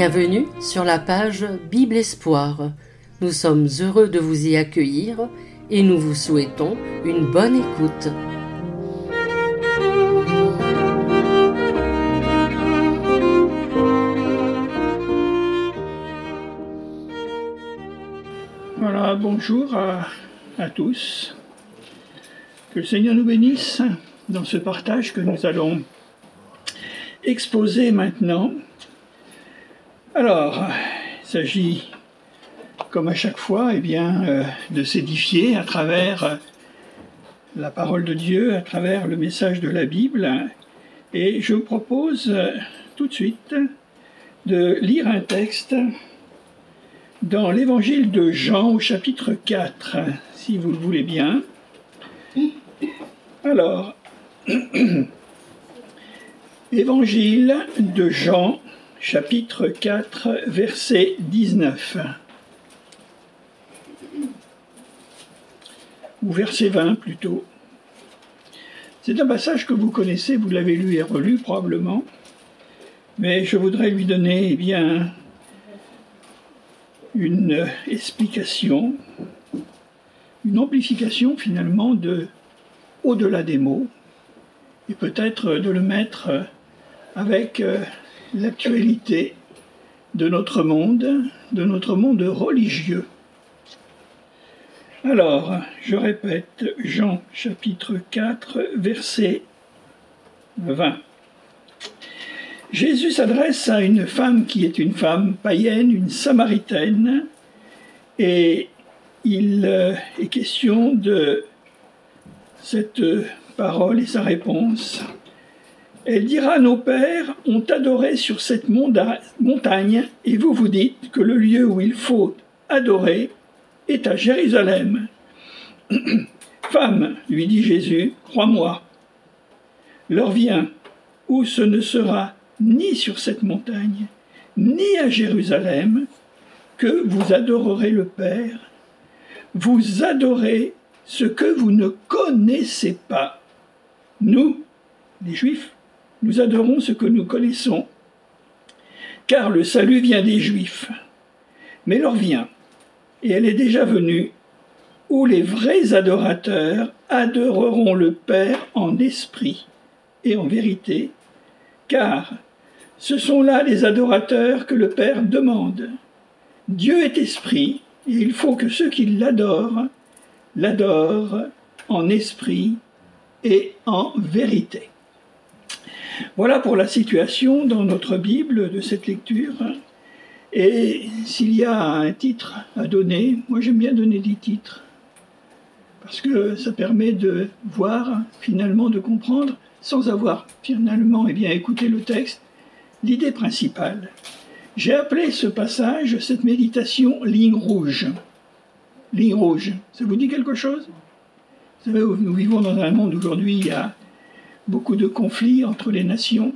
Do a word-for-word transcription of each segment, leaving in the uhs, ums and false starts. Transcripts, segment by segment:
Bienvenue sur la page Bible Espoir. Nous sommes heureux de vous y accueillir et nous vous souhaitons une bonne écoute. Voilà, bonjour à, à tous. Que le Seigneur nous bénisse dans ce partage que nous allons exposer maintenant. Alors, il s'agit, comme à chaque fois, eh bien, euh, de s'édifier à travers euh, la parole de Dieu, à travers le message de la Bible. Et je vous propose euh, tout de suite de lire un texte dans l'évangile de Jean au chapitre quatre, si vous le voulez bien. Alors, évangile de Jean, chapitre quatre, verset dix-neuf. Ou verset vingt plutôt. C'est un passage que vous connaissez, vous l'avez lu et relu probablement, mais je voudrais lui donner eh bien, une explication, une amplification finalement de au-delà des mots, et peut-être de le mettre avec l'actualité de notre monde, de notre monde religieux. Alors, je répète, Jean chapitre quatre, verset vingt. Jésus s'adresse à une femme qui est une femme païenne, une samaritaine, et il est question de cette parole et sa réponse. Elle dira, nos pères ont adoré sur cette montagne, et vous vous dites que le lieu où il faut adorer est à Jérusalem. Femme, lui dit Jésus, crois-moi, l'heure vient où ce ne sera ni sur cette montagne, ni à Jérusalem, que vous adorerez le Père. Vous adorez ce que vous ne connaissez pas. Nous, les Juifs, nous adorons ce que nous connaissons, car le salut vient des Juifs. Mais l'heure vient, et elle est déjà venue, où les vrais adorateurs adoreront le Père en esprit et en vérité, car ce sont là les adorateurs que le Père demande. Dieu est esprit, et il faut que ceux qui l'adorent, l'adorent en esprit et en vérité. Voilà pour la situation dans notre Bible de cette lecture. Et s'il y a un titre à donner, moi j'aime bien donner des titres, parce que ça permet de voir, finalement de comprendre, sans avoir finalement eh bien, écouté le texte, l'idée principale. J'ai appelé ce passage, cette méditation, ligne rouge. Ligne rouge, ça vous dit quelque chose ? Vous savez, nous vivons dans un monde aujourd'hui, il y a beaucoup de conflits entre les nations,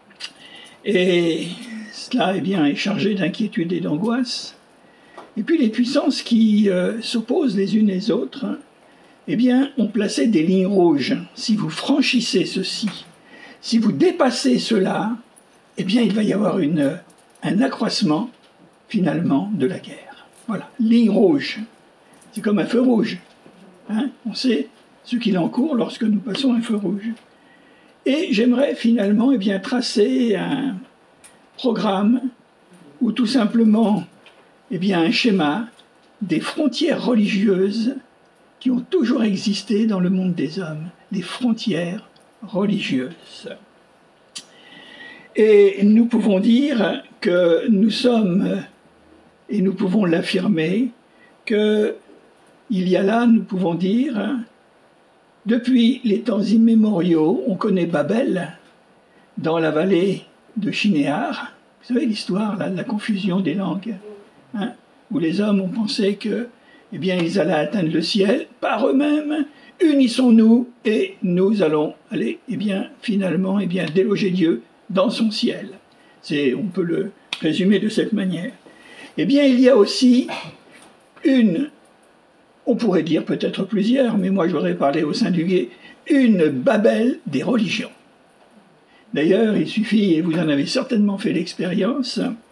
et cela eh bien, est chargé d'inquiétude et d'angoisse. Et puis les puissances qui euh, s'opposent les unes les autres, eh bien, ont placé des lignes rouges. Si vous franchissez ceci, si vous dépassez cela, eh bien, il va y avoir une, un accroissement, finalement, de la guerre. Voilà, ligne rouge. C'est comme un feu rouge. Hein, on sait ce qu'il en court lorsque nous passons un feu rouge. Et j'aimerais finalement eh bien, tracer un programme ou tout simplement eh bien, un schéma des frontières religieuses qui ont toujours existé dans le monde des hommes, les frontières religieuses. Et nous pouvons dire que nous sommes, et nous pouvons l'affirmer, qu'il y a là, nous pouvons dire, depuis les temps immémoriaux, on connaît Babel, dans la vallée de Shinéar. Vous savez l'histoire là, de la confusion des langues, hein, où les hommes ont pensé que, eh bien, ils allaient atteindre le ciel par eux-mêmes. Unissons-nous et nous allons aller, eh bien, finalement, eh bien, déloger Dieu dans son ciel. C'est, on peut le résumer de cette manière. Eh bien, il y a aussi une, on pourrait dire peut-être plusieurs, mais moi j'aurais parlé au singulier, une Babel des religions. D'ailleurs, il suffit, et vous en avez certainement fait l'expérience,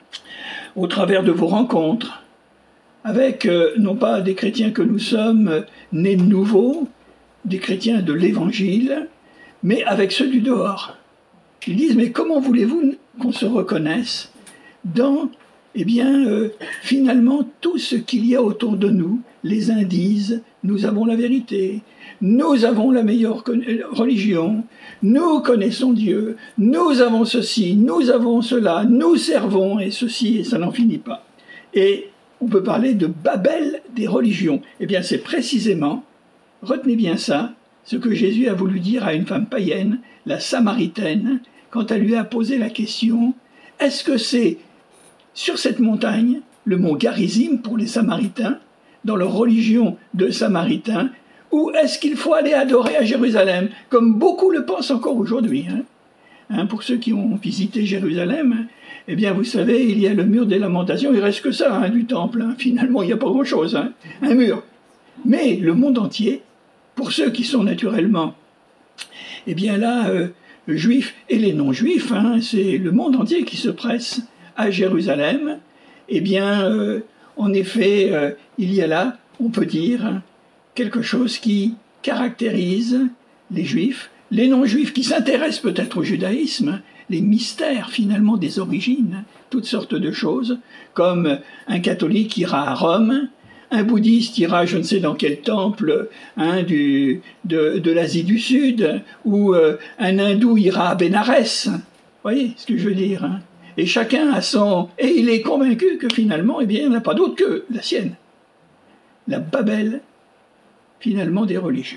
au travers de vos rencontres, avec euh, non pas des chrétiens que nous sommes euh, nés de nouveau, des chrétiens de l'Évangile, mais avec ceux du dehors. Ils disent, mais comment voulez-vous qu'on se reconnaisse dans, eh bien, euh, finalement, tout ce qu'il y a autour de nous? Les uns disent, nous avons la vérité, nous avons la meilleure religion, nous connaissons Dieu, nous avons ceci, nous avons cela, nous servons, et ceci, et ça n'en finit pas. Et on peut parler de Babel des religions. Eh bien, c'est précisément, retenez bien ça, ce que Jésus a voulu dire à une femme païenne, la Samaritaine, quand elle lui a posé la question, est-ce que c'est sur cette montagne, le mont Garizim pour les Samaritains, dans leur religion de Samaritains, ou est-ce qu'il faut aller adorer à Jérusalem, comme beaucoup le pensent encore aujourd'hui, hein Hein, pour ceux qui ont visité Jérusalem, eh bien, vous savez, il y a le mur des lamentations, il reste que ça, hein, du temple. Hein. Finalement, il n'y a pas grand-chose, hein, un mur. Mais le monde entier, pour ceux qui sont naturellement, eh bien là, euh, juifs et les non-juifs, hein, c'est le monde entier qui se presse à Jérusalem. Eh bien, euh, en effet, euh, il y a là, on peut dire, quelque chose qui caractérise les juifs, les non-juifs qui s'intéressent peut-être au judaïsme, les mystères finalement des origines, toutes sortes de choses, comme un catholique ira à Rome, un bouddhiste ira je ne sais dans quel temple hein, du, de, de l'Asie du Sud, ou euh, un hindou ira à Bénarès. Vous voyez ce que je veux dire hein? Et chacun a son... Et il est convaincu que finalement, eh bien, il n'y en a pas d'autre que la sienne. La Babel, finalement, des religions.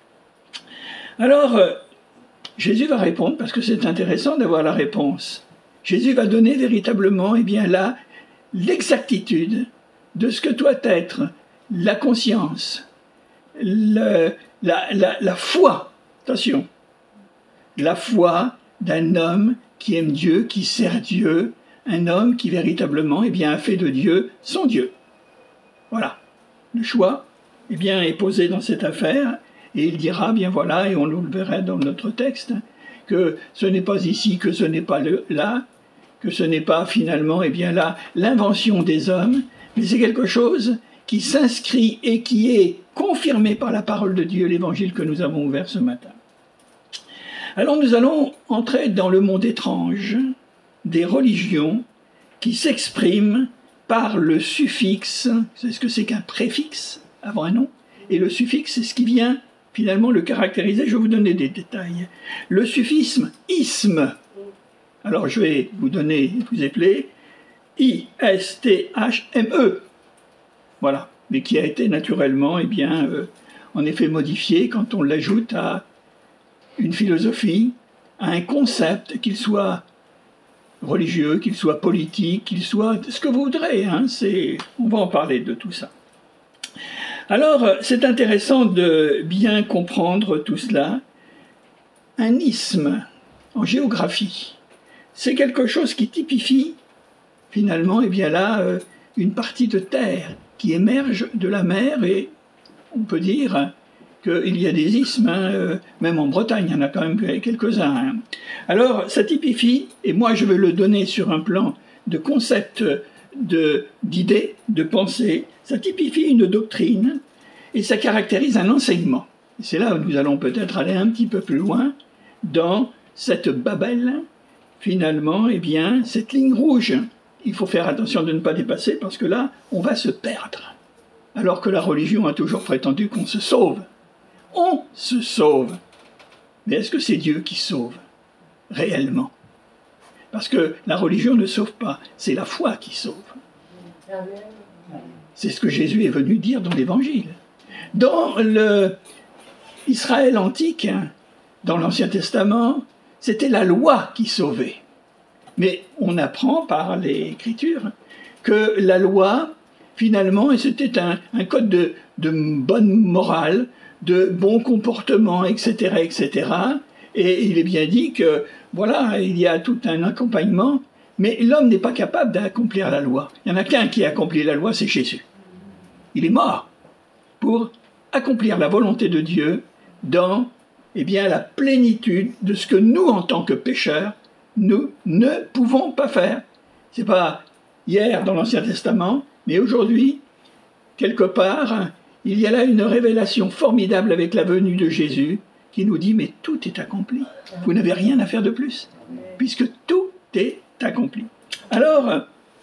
Alors, euh, Jésus va répondre, parce que c'est intéressant d'avoir la réponse. Jésus va donner véritablement, eh bien là, l'exactitude de ce que doit être la conscience, le, la, la, la foi, attention, la foi d'un homme qui aime Dieu, qui sert Dieu, un homme qui véritablement, eh bien, a fait de Dieu son Dieu. Voilà, le choix, eh bien, est posé dans cette affaire. Et il dira, bien voilà, et on nous le verra dans notre texte, que ce n'est pas ici, que ce n'est pas là, que ce n'est pas finalement, eh bien là, l'invention des hommes, mais c'est quelque chose qui s'inscrit et qui est confirmé par la parole de Dieu, l'évangile que nous avons ouvert ce matin. Alors nous allons entrer dans le monde étrange des religions qui s'expriment par le suffixe, c'est ce que c'est qu'un préfixe avant un nom, et le suffixe, c'est ce qui vient finalement le caractériser. Je vais vous donner des détails. Le suffisme isme. Alors je vais vous donner, vous appeler I S T H M E. Voilà, mais qui a été naturellement, eh bien, euh, en effet modifié quand on l'ajoute à une philosophie, à un concept, qu'il soit religieux, qu'il soit politique, qu'il soit ce que vous voudrez. Hein, c'est, on va en parler de tout ça. Alors, c'est intéressant de bien comprendre tout cela. Un isthme, en géographie, c'est quelque chose qui typifie, finalement, eh bien là, une partie de terre qui émerge de la mer, et on peut dire qu'il y a des isthmes, hein, même en Bretagne, il y en a quand même quelques-uns. Hein. Alors, ça typifie, et moi je vais le donner sur un plan de concept de, d'idées, de pensée, ça typifie une doctrine et ça caractérise un enseignement. Et c'est là où nous allons peut-être aller un petit peu plus loin dans cette Babel, finalement, eh bien, cette ligne rouge. Il faut faire attention de ne pas dépasser parce que là, on va se perdre. Alors que la religion a toujours prétendu qu'on se sauve. On se sauve. Mais est-ce que c'est Dieu qui sauve réellement? Parce que la religion ne sauve pas, c'est la foi qui sauve. C'est ce que Jésus est venu dire dans l'Évangile. Dans l'Israël antique, dans l'Ancien Testament, c'était la loi qui sauvait. Mais on apprend par l'Écriture que la loi, finalement, c'était un, un code de, de bonne morale, de bon comportement, et cetera, et cetera. Et il est bien dit que, voilà, il y a tout un accompagnement, mais l'homme n'est pas capable d'accomplir la loi. Il n'y en a qu'un qui a accompli la loi, c'est Jésus. Il est mort pour accomplir la volonté de Dieu dans, eh bien, la plénitude de ce que nous, en tant que pécheurs, nous ne pouvons pas faire. C'est pas hier dans l'Ancien Testament, mais aujourd'hui, quelque part, il y a là une révélation formidable avec la venue de Jésus qui nous dit « mais tout est accompli, vous n'avez rien à faire de plus, puisque tout est accompli ». Alors,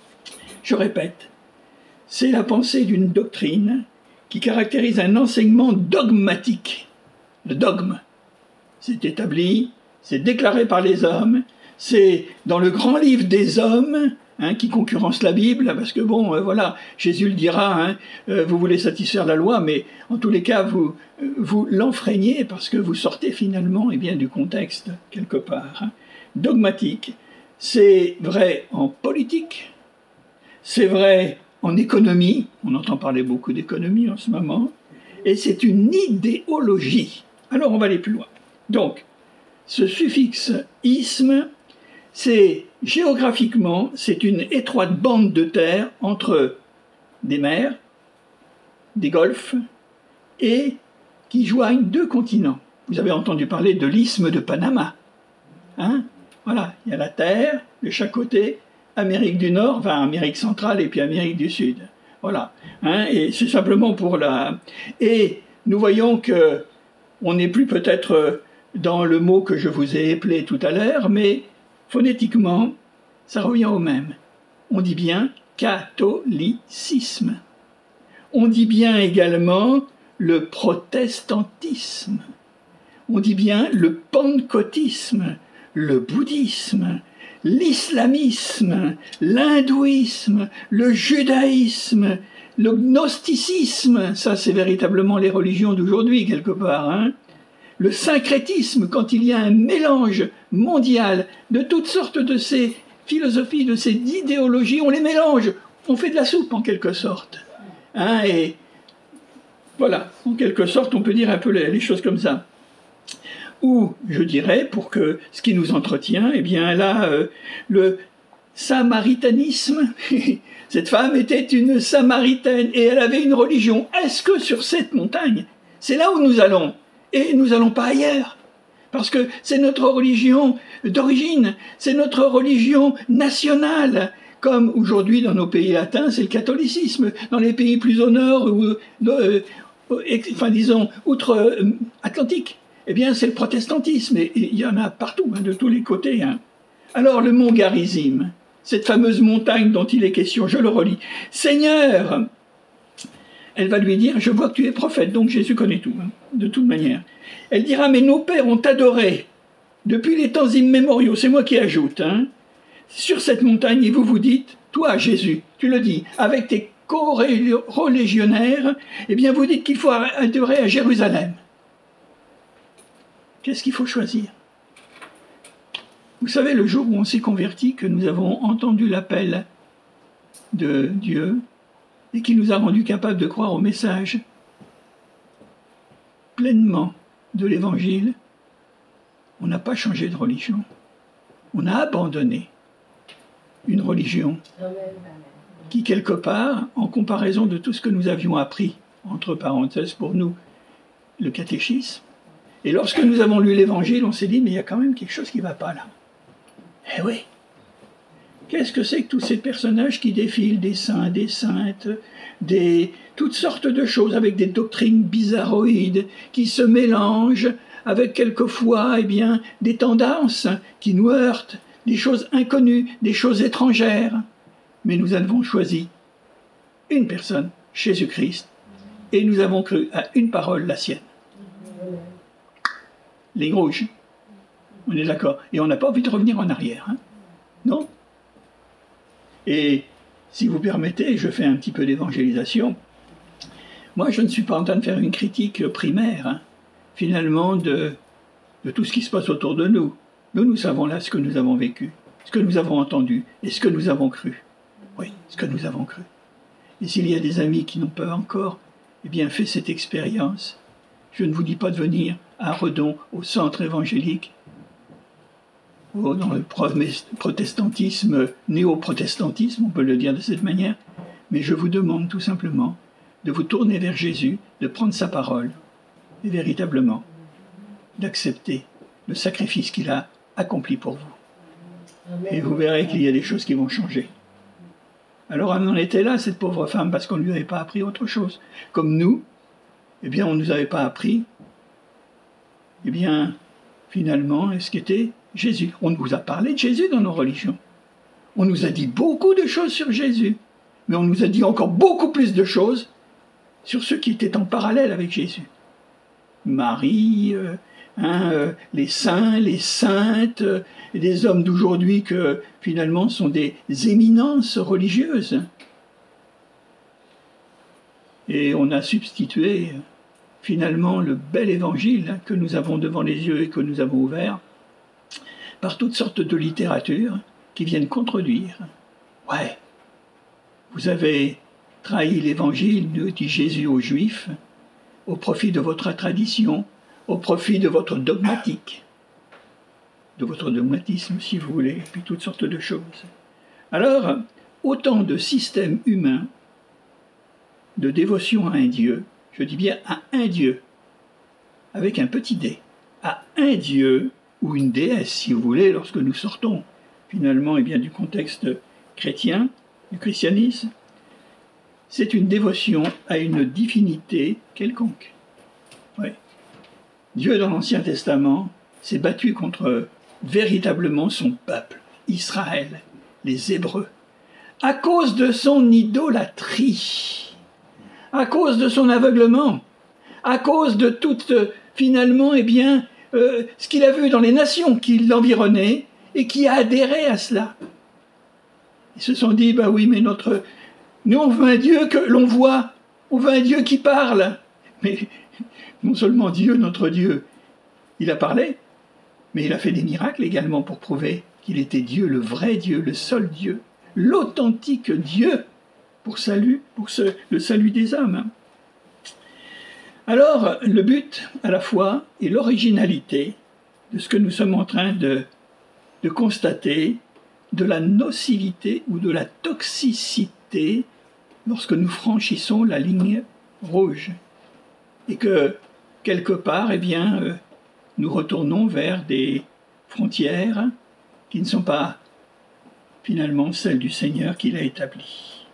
je répète, c'est la pensée d'une doctrine qui caractérise un enseignement dogmatique. Le dogme, c'est établi, c'est déclaré par les hommes, c'est dans le grand livre des hommes, hein, qui concurrence la Bible, parce que bon, euh, voilà, Jésus le dira, hein, euh, vous voulez satisfaire la loi, mais en tous les cas, vous, euh, vous l'enfreignez parce que vous sortez finalement eh bien, du contexte, quelque part. Hein. Dogmatique, c'est vrai en politique, c'est vrai en économie, on entend parler beaucoup d'économie en ce moment, et c'est une idéologie. Alors on va aller plus loin. Donc, ce suffixe « isme », c'est géographiquement, c'est une étroite bande de terre entre des mers, des golfes, et qui joignent deux continents. Vous avez entendu parler de l'isthme de Panama. Hein? Voilà, il y a la terre de chaque côté, Amérique du Nord, enfin Amérique centrale et puis Amérique du Sud. Voilà. Hein? Et c'est simplement pour la... Et nous voyons que on n'est plus peut-être dans le mot que je vous ai épelé tout à l'heure, mais phonétiquement, ça revient au même. On dit bien catholicisme. On dit bien également le protestantisme. On dit bien le pentecôtisme, le bouddhisme, l'islamisme, l'hindouisme, le judaïsme, le gnosticisme, ça c'est véritablement les religions d'aujourd'hui quelque part, hein. Le syncrétisme, quand il y a un mélange mondial de toutes sortes de ces philosophies, de ces idéologies, on les mélange, on fait de la soupe en quelque sorte. Hein, et voilà, en quelque sorte, on peut dire un peu les, les choses comme ça. Ou, je dirais, pour que ce qui nous entretient, eh bien là, euh, le samaritanisme, cette femme était une samaritaine et elle avait une religion. Est-ce que sur cette montagne, c'est là où nous allons? Et nous n'allons pas ailleurs, parce que c'est notre religion d'origine, c'est notre religion nationale, comme aujourd'hui dans nos pays latins, c'est le catholicisme, dans les pays plus au nord, ou, euh, enfin disons, outre-Atlantique, eh bien c'est le protestantisme, et il y en a partout, hein, de tous les côtés. Hein. Alors le mont Garizim, cette fameuse montagne dont il est question, je le relis, « Seigneur !» Elle va lui dire, je vois que tu es prophète, donc Jésus connaît tout, hein, de toute manière. Elle dira, mais nos pères ont adoré, depuis les temps immémoriaux, c'est moi qui ajoute, hein, sur cette montagne, et vous vous dites, toi Jésus, tu le dis, avec tes co-religionnaires, eh bien vous dites qu'il faut adorer à Jérusalem. Qu'est-ce qu'il faut choisir? Vous savez, le jour où on s'est converti, que nous avons entendu l'appel de Dieu, et qui nous a rendus capables de croire au message pleinement de l'Évangile, on n'a pas changé de religion. On a abandonné une religion qui, quelque part, en comparaison de tout ce que nous avions appris, entre parenthèses pour nous, le catéchisme, et lorsque nous avons lu l'Évangile, on s'est dit, mais il y a quand même quelque chose qui ne va pas là. Eh oui. Qu'est-ce que c'est que tous ces personnages qui défilent, des saints, des saintes, des, toutes sortes de choses avec des doctrines bizarroïdes qui se mélangent avec quelquefois eh bien, des tendances qui nous heurtent, des choses inconnues, des choses étrangères. Mais nous avons choisi une personne, Jésus-Christ, et nous avons cru à une parole, la sienne. Ligne rouge. On est d'accord. Et on n'a pas envie de revenir en arrière. Hein? Non? Et si vous permettez, je fais un petit peu d'évangélisation. Moi, je ne suis pas en train de faire une critique primaire, hein, finalement, de, de tout ce qui se passe autour de nous. Nous, nous savons là ce que nous avons vécu, ce que nous avons entendu et ce que nous avons cru. Oui, ce que nous avons cru. Et s'il y a des amis qui n'ont pas encore eh bien, fait cette expérience, je ne vous dis pas de venir à Redon, au centre évangélique, ou dans le protestantisme, néo-protestantisme, on peut le dire de cette manière, mais je vous demande tout simplement de vous tourner vers Jésus, de prendre sa parole, et véritablement d'accepter le sacrifice qu'il a accompli pour vous. Et vous verrez qu'il y a des choses qui vont changer. Alors elle en était là, cette pauvre femme, parce qu'on ne lui avait pas appris autre chose. Comme nous, eh bien, on ne nous avait pas appris, eh bien, finalement, ce qu'était Jésus. On nous a parlé de Jésus dans nos religions. On nous a dit beaucoup de choses sur Jésus, mais on nous a dit encore beaucoup plus de choses sur ceux qui étaient en parallèle avec Jésus. Marie, euh, hein, euh, les saints, les saintes, euh, des hommes d'aujourd'hui que finalement sont des éminences religieuses. Et on a substitué finalement le bel évangile que nous avons devant les yeux et que nous avons ouvert par toutes sortes de littératures qui viennent contredire. Ouais, vous avez trahi l'évangile, nous dit Jésus aux Juifs, au profit de votre tradition, au profit de votre dogmatique, de votre dogmatisme si vous voulez, et puis toutes sortes de choses. Alors, autant de systèmes humains de dévotion à un Dieu, je dis bien à un Dieu, avec un petit d, à un Dieu ou une déesse, si vous voulez, lorsque nous sortons finalement eh bien, du contexte chrétien, du christianisme, c'est une dévotion à une divinité quelconque. Oui. Dieu, dans l'Ancien Testament, s'est battu contre véritablement son peuple, Israël, les Hébreux, à cause de son idolâtrie, à cause de son aveuglement, à cause de tout, finalement, eh bien, euh, ce qu'il a vu dans les nations qui l'environnaient et qui a adhéré à cela. Ils se sont dit, bah oui, mais notre... Nous, on veut un Dieu que l'on voit, on veut un Dieu qui parle. Mais non seulement Dieu, notre Dieu, il a parlé, mais il a fait des miracles également pour prouver qu'il était Dieu, le vrai Dieu, le seul Dieu, l'authentique Dieu pour, salut, pour ce, le salut des hommes. Alors, le but, à la fois, est l'originalité de ce que nous sommes en train de, de constater, de la nocivité ou de la toxicité lorsque nous franchissons la ligne rouge. Et que, quelque part, eh bien, euh, nous retournons vers des frontières qui ne sont pas, finalement, celles du Seigneur qu'il a établies.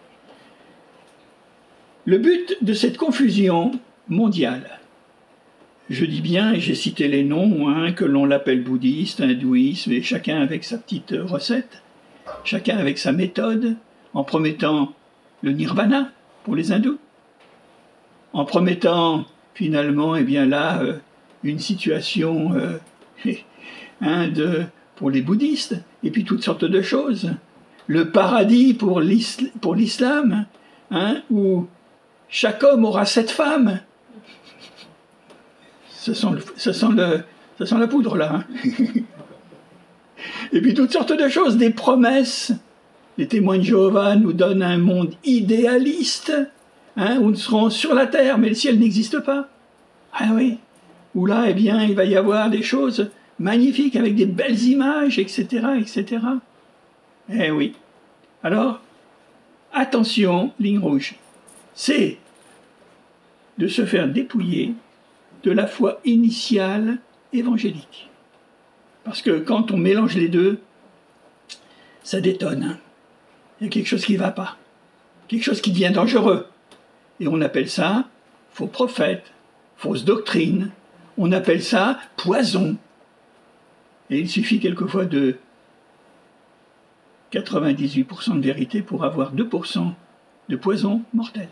Le but de cette confusion mondiale, je dis bien, et j'ai cité les noms, hein, que l'on l'appelle bouddhiste, hindouisme, et chacun avec sa petite recette, chacun avec sa méthode, en promettant le nirvana pour les hindous, en promettant finalement, eh bien là, euh, une situation euh, hein, de, pour les bouddhistes, et puis toutes sortes de choses. Le paradis pour l'islam, pour l'islam hein, où chaque homme aura sept femmes. Ça sent, le, ça sent, le, ça sent la poudre, là. Hein. Et puis toutes sortes de choses, des promesses. Les témoins de Jéhovah nous donnent un monde idéaliste, hein, où nous serons sur la terre, mais le ciel n'existe pas. Ah oui, où là, eh bien, il va y avoir des choses magnifiques, avec des belles images, et cetera, et cetera. Eh oui. Alors, attention, ligne rouge. C'est de se faire dépouiller de la foi initiale évangélique. Parce que quand on mélange les deux, ça détonne. Hein. Il y a quelque chose qui ne va pas. Quelque chose qui devient dangereux. Et on appelle ça faux prophète, fausse doctrine. On appelle ça poison. Et il suffit quelquefois de quatre-vingt-dix-huit pour cent de vérité pour avoir deux pour cent de poison mortel.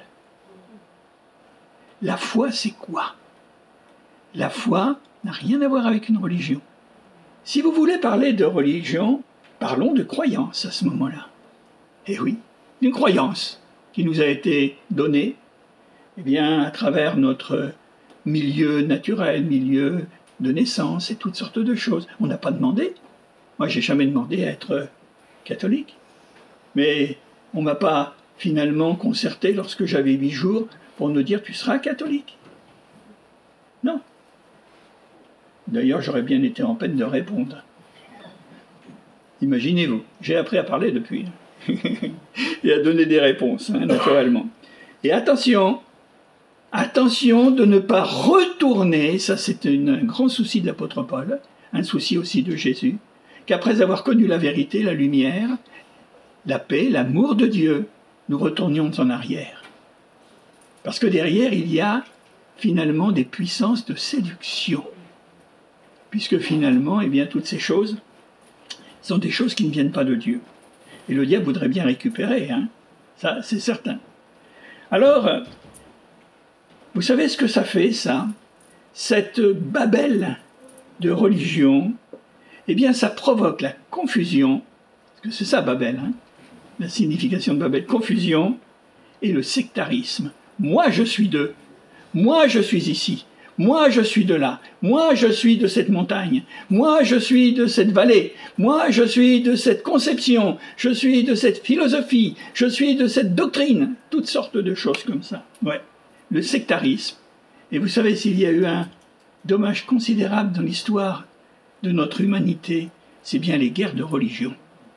La foi, c'est quoi? La foi n'a rien à voir avec une religion. Si vous voulez parler de religion, parlons de croyance à ce moment-là. Eh oui, une croyance qui nous a été donnée eh bien, à travers notre milieu naturel, milieu de naissance et toutes sortes de choses. On n'a pas demandé. Moi, j'ai jamais demandé à être catholique. Mais on ne m'a pas finalement concerté lorsque j'avais huit jours pour nous dire « tu seras catholique ». Non. D'ailleurs, j'aurais bien été en peine de répondre. Imaginez-vous, j'ai appris à parler depuis et à donner des réponses, hein, naturellement. Et attention, attention de ne pas retourner, ça c'est un grand souci de l'apôtre Paul, un souci aussi de Jésus, qu'après avoir connu la vérité, la lumière, la paix, l'amour de Dieu, nous retournions en arrière. Parce que derrière, il y a finalement des puissances de séduction. Puisque finalement, eh bien, toutes ces choses sont des choses qui ne viennent pas de Dieu. Et le diable voudrait bien récupérer, hein. Ça, c'est certain. Alors, vous savez ce que ça fait, ça? Cette babel de religion, eh bien, ça provoque la confusion, parce que c'est ça, Babel, hein, la signification de Babel, confusion, et le sectarisme. Moi, je suis d'eux. Moi, je suis ici. Moi, je suis de là. Moi, je suis de cette montagne. Moi, je suis de cette vallée. Moi, je suis de cette conception. Je suis de cette philosophie. Je suis de cette doctrine. Toutes sortes de choses comme ça. Ouais. Le sectarisme. Et vous savez, s'il y a eu un dommage considérable dans l'histoire de notre humanité, c'est bien les guerres de religion.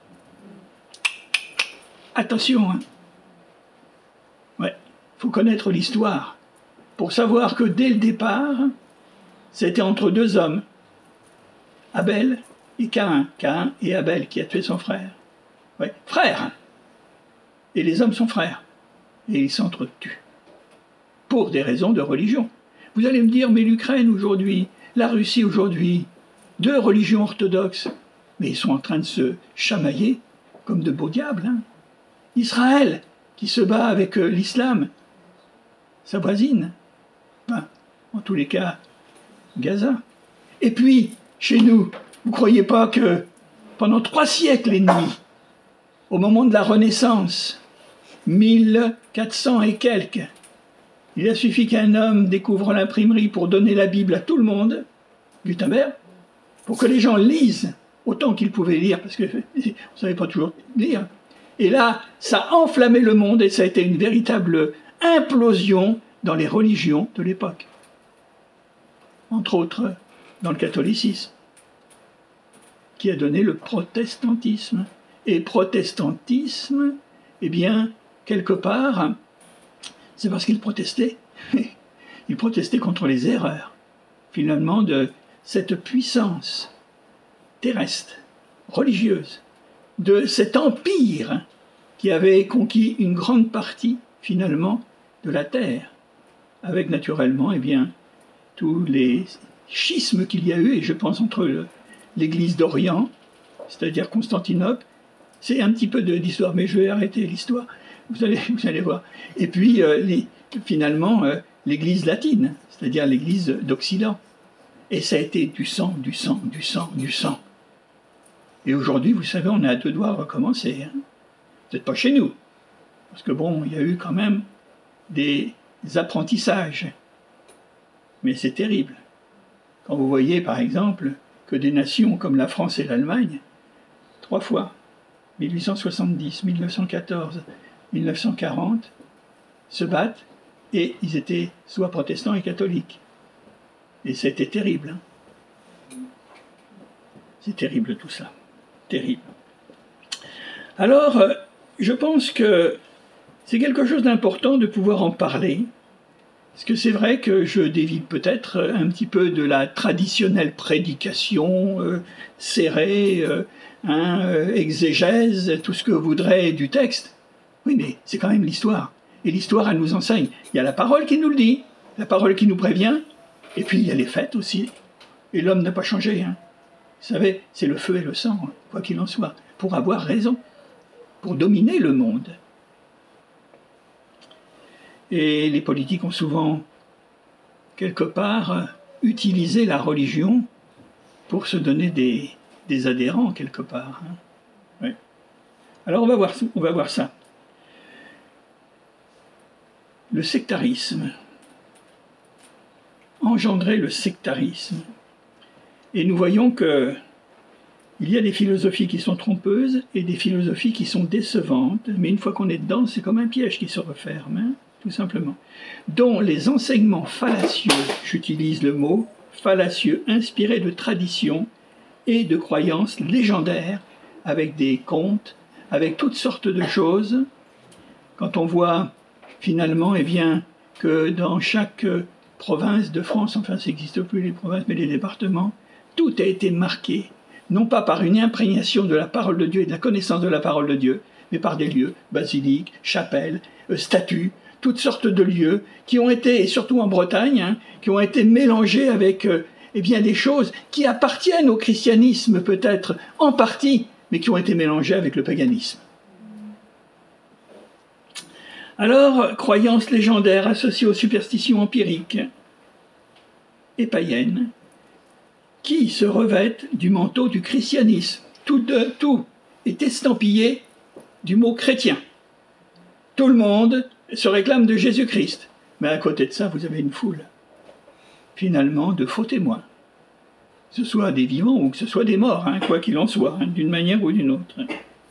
Attention, hein. Ouais, faut connaître l'histoire pour savoir que dès le départ, c'était entre deux hommes, Abel et Caïn, Caïn et Abel qui a tué son frère. Ouais, frère. Et les hommes sont frères. Et ils s'entretuent. Pour des raisons de religion. Vous allez me dire, mais l'Ukraine aujourd'hui, la Russie aujourd'hui, deux religions orthodoxes, mais ils sont en train de se chamailler comme de beaux diables. Hein. Israël, qui se bat avec euh, l'islam, sa voisine. Enfin, en tous les cas, Gaza. Et puis, chez nous, vous ne croyez pas que pendant trois siècles et demi, au moment de la Renaissance, mille quatre cents et quelques, il a suffi qu'un homme découvre l'imprimerie pour donner la Bible à tout le monde, Gutenberg, pour que les gens lisent autant qu'ils pouvaient lire, parce qu'on ne savait pas toujours lire. Et là, ça a enflammé le monde et ça a été une véritable implosion dans les religions de l'époque. Entre autres, dans le catholicisme, qui a donné le protestantisme. Et protestantisme, eh bien, quelque part, c'est parce qu'ils protestaient. Ils protestaient contre les erreurs, finalement, de cette puissance terrestre, religieuse, de cet empire qui avait conquis une grande partie, finalement, de la terre, avec naturellement, eh bien, tous les schismes qu'il y a eu, et je pense entre le, l'Église d'Orient, c'est-à-dire Constantinople, c'est un petit peu de l'histoire, mais je vais arrêter l'histoire, vous allez, vous allez voir. Et puis, euh, les, finalement, euh, l'Église latine, c'est-à-dire l'Église d'Occident. Et ça a été du sang, du sang, du sang, du sang. Et aujourd'hui, vous savez, on est à deux doigts de recommencer. Hein. Peut-être pas chez nous, parce que bon, il y a eu quand même des apprentissages. Mais c'est terrible. Quand vous voyez, par exemple, que des nations comme la France et l'Allemagne, trois fois, mille huit cent soixante-dix, mille neuf cent quatorze, mille neuf cent quarante, se battent, et ils étaient soit protestants et catholiques. Et c'était terrible. Hein. C'est terrible tout ça. Terrible. Alors, euh, je pense que c'est quelque chose d'important de pouvoir en parler, parce que c'est vrai que je dévie peut-être un petit peu de la traditionnelle prédication euh, serrée, euh, hein, euh, exégèse, tout ce que voudrait du texte. Oui, mais c'est quand même l'histoire. Et l'histoire, elle nous enseigne. Il y a la parole qui nous le dit, la parole qui nous prévient, et puis il y a les faits aussi. Et l'homme n'a pas changé. Hein. Vous savez, c'est le feu et le sang, hein, quoi qu'il en soit, pour avoir raison, pour dominer le monde. Et les politiques ont souvent, quelque part, utilisé la religion pour se donner des, des adhérents, quelque part. Hein. Oui. Alors on va voir, on va voir ça. Le sectarisme. Engendrer le sectarisme. Et nous voyons que il y a des philosophies qui sont trompeuses et des philosophies qui sont décevantes, mais une fois qu'on est dedans, c'est comme un piège qui se referme, hein, tout simplement. Dont les enseignements fallacieux, j'utilise le mot, fallacieux, inspirés de traditions et de croyances légendaires, avec des contes, avec toutes sortes de choses. Quand on voit finalement, eh bien, que dans chaque province de France, enfin ça n'existe plus les provinces, mais les départements, tout a été marqué, non pas par une imprégnation de la parole de Dieu et de la connaissance de la parole de Dieu, mais par des lieux, basiliques, chapelles, euh, statues, toutes sortes de lieux qui ont été, et surtout en Bretagne, hein, qui ont été mélangés avec euh, eh bien, des choses qui appartiennent au christianisme peut-être en partie, mais qui ont été mélangées avec le paganisme. Alors, croyances légendaires associées aux superstitions empiriques et païennes, qui se revêtent du manteau du christianisme. Tout, de, tout est estampillé du mot chrétien. Tout le monde se réclame de Jésus-Christ. Mais à côté de ça, vous avez une foule, finalement, de faux témoins. Que ce soit des vivants ou que ce soit des morts, hein, quoi qu'il en soit, hein, d'une manière ou d'une autre.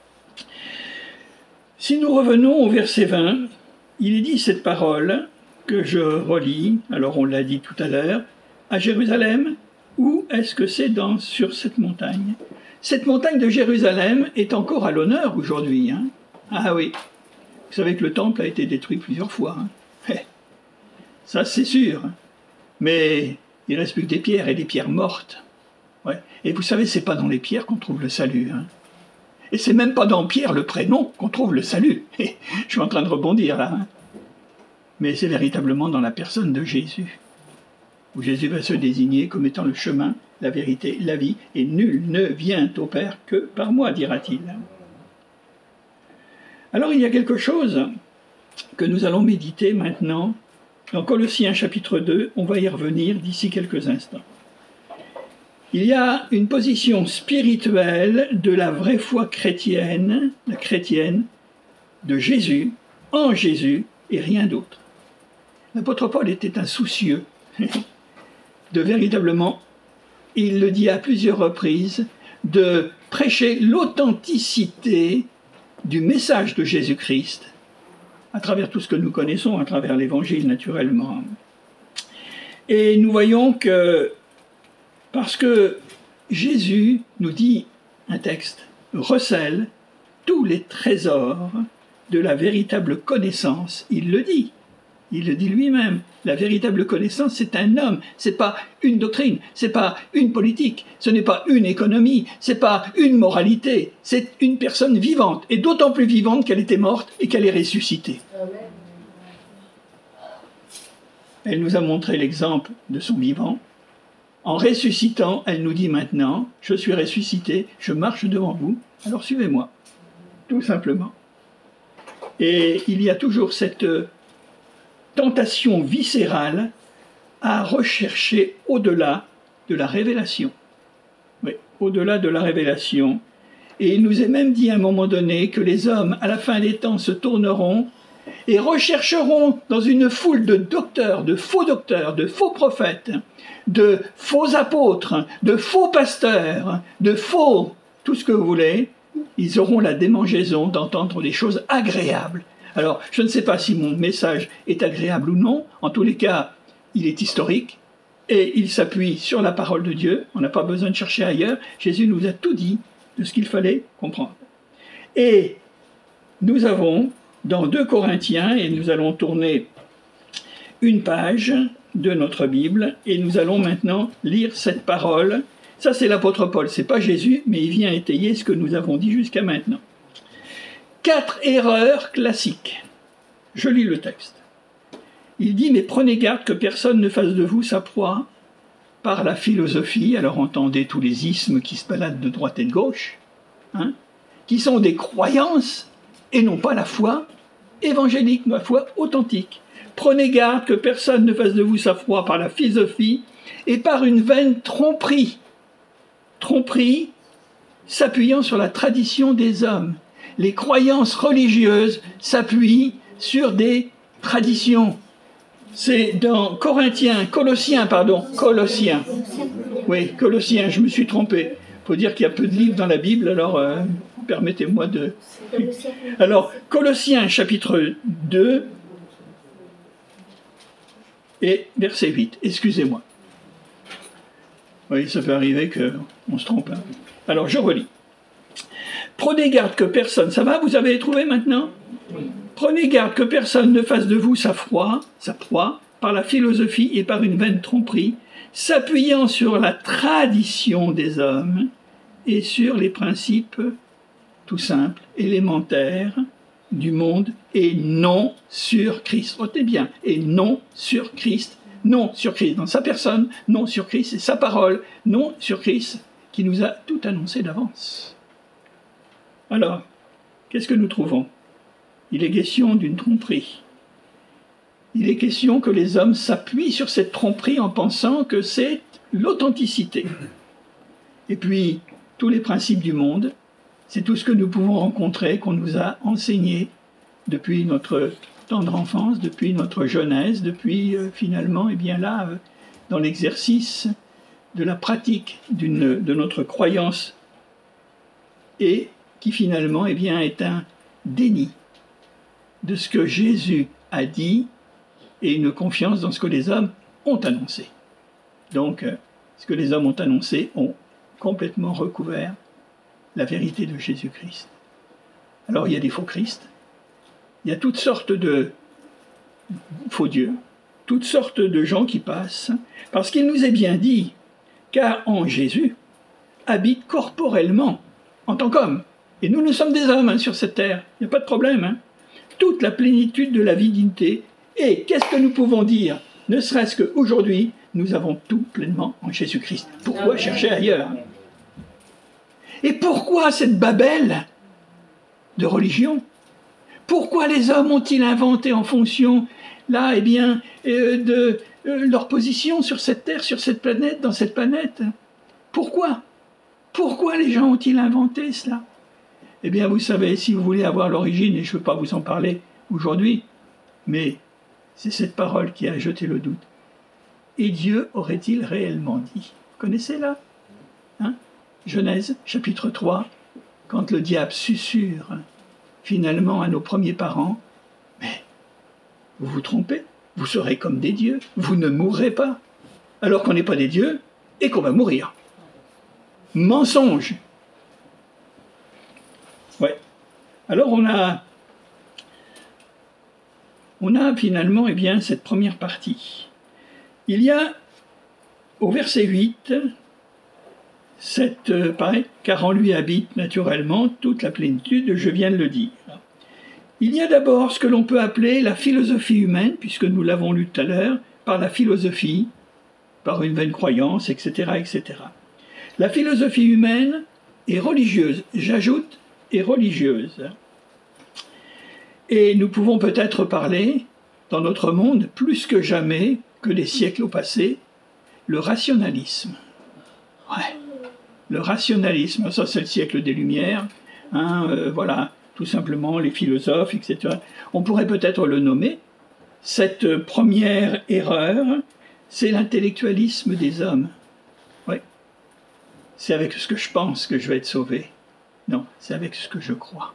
Si nous revenons au verset vingt, il est dit cette parole que je relis, alors on l'a dit tout à l'heure, à Jérusalem, où est-ce que c'est dans, sur cette montagne? Cette montagne de Jérusalem est encore à l'honneur aujourd'hui. Hein. Ah oui, vous savez que le temple a été détruit plusieurs fois. Hein. Ça c'est sûr. Mais il reste plus que des pierres, et des pierres mortes. Ouais. Et vous savez, c'est pas dans les pierres qu'on trouve le salut. Hein. Et c'est même pas dans Pierre le prénom qu'on trouve le salut. Je suis en train de rebondir là. Hein. Mais c'est véritablement dans la personne de Jésus, où Jésus va se désigner comme étant le chemin, la vérité, la vie, et nul ne vient au Père que par moi, dira-t-il. Alors il y a quelque chose que nous allons méditer maintenant. Dans Colossiens chapitre deux, on va y revenir d'ici quelques instants. Il y a une position spirituelle de la vraie foi chrétienne, la chrétienne, de Jésus, en Jésus, et rien d'autre. L'apôtre Paul était un soucieux de véritablement, il le dit à plusieurs reprises, de prêcher l'authenticité du message de Jésus-Christ, à travers tout ce que nous connaissons, à travers l'Évangile naturellement. Et nous voyons que, parce que Jésus nous dit, un texte, recèle tous les trésors de la véritable connaissance, il le dit. Il le dit lui-même. La véritable connaissance, c'est un homme. C'est pas une doctrine. C'est pas une politique. Ce n'est pas une économie. C'est pas une moralité. C'est une personne vivante. Et d'autant plus vivante qu'elle était morte et qu'elle est ressuscitée. Elle nous a montré l'exemple de son vivant. En ressuscitant, elle nous dit maintenant, je suis ressuscité, je marche devant vous, alors suivez-moi. Tout simplement. Et il y a toujours cette tentation viscérale à rechercher au-delà de la révélation. Oui, au-delà de la révélation. Et il nous est même dit à un moment donné que les hommes, à la fin des temps, se tourneront et rechercheront dans une foule de docteurs, de faux docteurs, de faux prophètes, de faux apôtres, de faux pasteurs, de faux, tout ce que vous voulez, ils auront la démangeaison d'entendre des choses agréables. Alors, je ne sais pas si mon message est agréable ou non, en tous les cas, il est historique, et il s'appuie sur la parole de Dieu, on n'a pas besoin de chercher ailleurs, Jésus nous a tout dit de ce qu'il fallait comprendre. Et nous avons, dans deux Corinthiens, et nous allons tourner une page de notre Bible, et nous allons maintenant lire cette parole. Ça c'est l'apôtre Paul, c'est pas Jésus, mais il vient étayer ce que nous avons dit jusqu'à maintenant. Quatre erreurs classiques. Je lis le texte. Il dit, mais prenez garde que personne ne fasse de vous sa proie par la philosophie, alors entendez tous les ismes qui se baladent de droite et de gauche, hein, qui sont des croyances et non pas la foi évangélique, la foi authentique. Prenez garde que personne ne fasse de vous sa proie par la philosophie et par une vaine tromperie. Tromperie s'appuyant sur la tradition des hommes. Les croyances religieuses s'appuient sur des traditions. C'est dans Corinthiens, Colossiens, pardon, Colossiens. Oui, Colossiens, je me suis trompé. Il faut dire qu'il y a peu de livres dans la Bible, alors euh, permettez-moi de... Alors, Colossiens, chapitre deux, et verset huit, excusez-moi. Oui, ça peut arriver qu'on se trompe. Hein. Alors, je relis. Prenez garde que personne... Ça va, vous avez trouvé maintenant ? Prenez garde que personne ne fasse de vous sa proie, sa proie, par la philosophie et par une vaine tromperie, s'appuyant sur la tradition des hommes et sur les principes tout simple, élémentaire du monde, et non sur Christ. Retenez bien, et non sur Christ, non sur Christ dans sa personne, non sur Christ et sa parole, non sur Christ qui nous a tout annoncé d'avance. Alors, qu'est-ce que nous trouvons? Il est question d'une tromperie. Il est question que les hommes s'appuient sur cette tromperie en pensant que c'est l'authenticité. Et puis, tous les principes du monde, c'est tout ce que nous pouvons rencontrer, qu'on nous a enseigné depuis notre tendre enfance, depuis notre jeunesse, depuis euh, finalement, et eh bien là, euh, dans l'exercice de la pratique d'une, de notre croyance, et qui finalement eh bien, est un déni de ce que Jésus a dit et une confiance dans ce que les hommes ont annoncé. Donc, euh, ce que les hommes ont annoncé ont complètement recouvert la vérité de Jésus-Christ. Alors, il y a des faux Christ, il y a toutes sortes de faux dieux, toutes sortes de gens qui passent, parce qu'il nous est bien dit, car en Jésus habite corporellement, en tant qu'homme, et nous, nous sommes des hommes hein, sur cette terre, il n'y a pas de problème, hein, toute la plénitude de la divinité. Et qu'est-ce que nous pouvons dire? Ne serait-ce qu'aujourd'hui, nous avons tout pleinement en Jésus-Christ. Pourquoi chercher ailleurs? Et pourquoi cette babel de religion? Pourquoi les hommes ont-ils inventé en fonction, là, eh bien, euh, de euh, leur position sur cette terre, sur cette planète, dans cette planète? Pourquoi? Pourquoi les gens ont-ils inventé cela? Eh bien, vous savez, si vous voulez avoir l'origine, et je ne veux pas vous en parler aujourd'hui, mais c'est cette parole qui a jeté le doute. Et Dieu aurait-il réellement dit? Vous connaissez là hein Genèse, chapitre trois, quand le diable susurre finalement à nos premiers parents, mais vous vous trompez, vous serez comme des dieux, vous ne mourrez pas, alors qu'on n'est pas des dieux et qu'on va mourir. Mensonge. Ouais. Alors on a, on a finalement eh bien, cette première partie. Il y a au verset huit, cette, euh, pareil, car en lui habite naturellement toute la plénitude, je viens de le dire. Il y a d'abord ce que l'on peut appeler la philosophie humaine, puisque nous l'avons lu tout à l'heure, par la philosophie, par une vaine croyance, et cetera, et cetera. La philosophie humaine est religieuse, j'ajoute, est religieuse. Et nous pouvons peut-être parler, dans notre monde, plus que jamais, que les siècles au passé, le rationalisme. Ouais, le rationalisme, ça c'est le siècle des Lumières, hein, euh, voilà, tout simplement les philosophes, et cetera. On pourrait peut-être le nommer. Cette première erreur, c'est l'intellectualisme des hommes. Oui, c'est avec ce que je pense que je vais être sauvé. Non, c'est avec ce que je crois.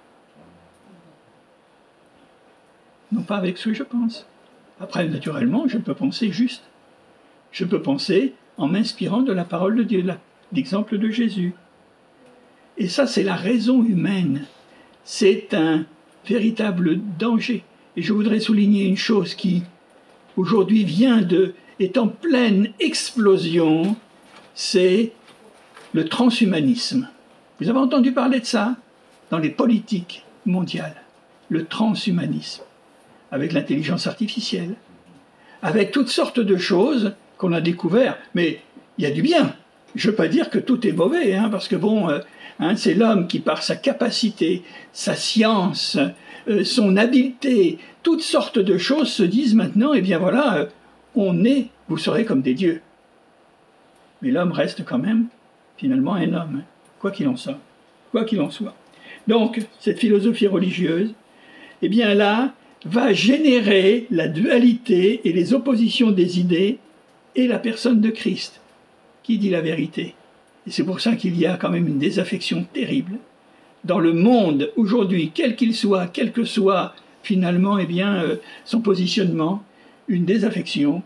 Non pas avec ce que je pense. Après, naturellement, je peux penser juste. Je peux penser en m'inspirant de la parole de Dieu, l'exemple de Jésus. Et ça, c'est la raison humaine. C'est un véritable danger. Et je voudrais souligner une chose qui, aujourd'hui, vient de, est en pleine explosion, c'est le transhumanisme. Vous avez entendu parler de ça dans les politiques mondiales, le transhumanisme, avec l'intelligence artificielle, avec toutes sortes de choses qu'on a découvertes. Mais il y a du bien. Je ne veux pas dire que tout est mauvais, hein, parce que bon, euh, hein, c'est l'homme qui, par sa capacité, sa science, euh, son habileté, toutes sortes de choses se disent maintenant, eh bien voilà, euh, on est, vous serez comme des dieux. Mais l'homme reste quand même, finalement, un homme, hein, quoi qu'il en soit. Quoi qu'il en soit. Donc, cette philosophie religieuse, eh bien là, va générer la dualité et les oppositions des idées et la personne de Christ, qui dit la vérité. Et c'est pour ça qu'il y a quand même une désaffection terrible dans le monde aujourd'hui, quel qu'il soit, quel que soit finalement eh bien, euh, son positionnement, une désaffection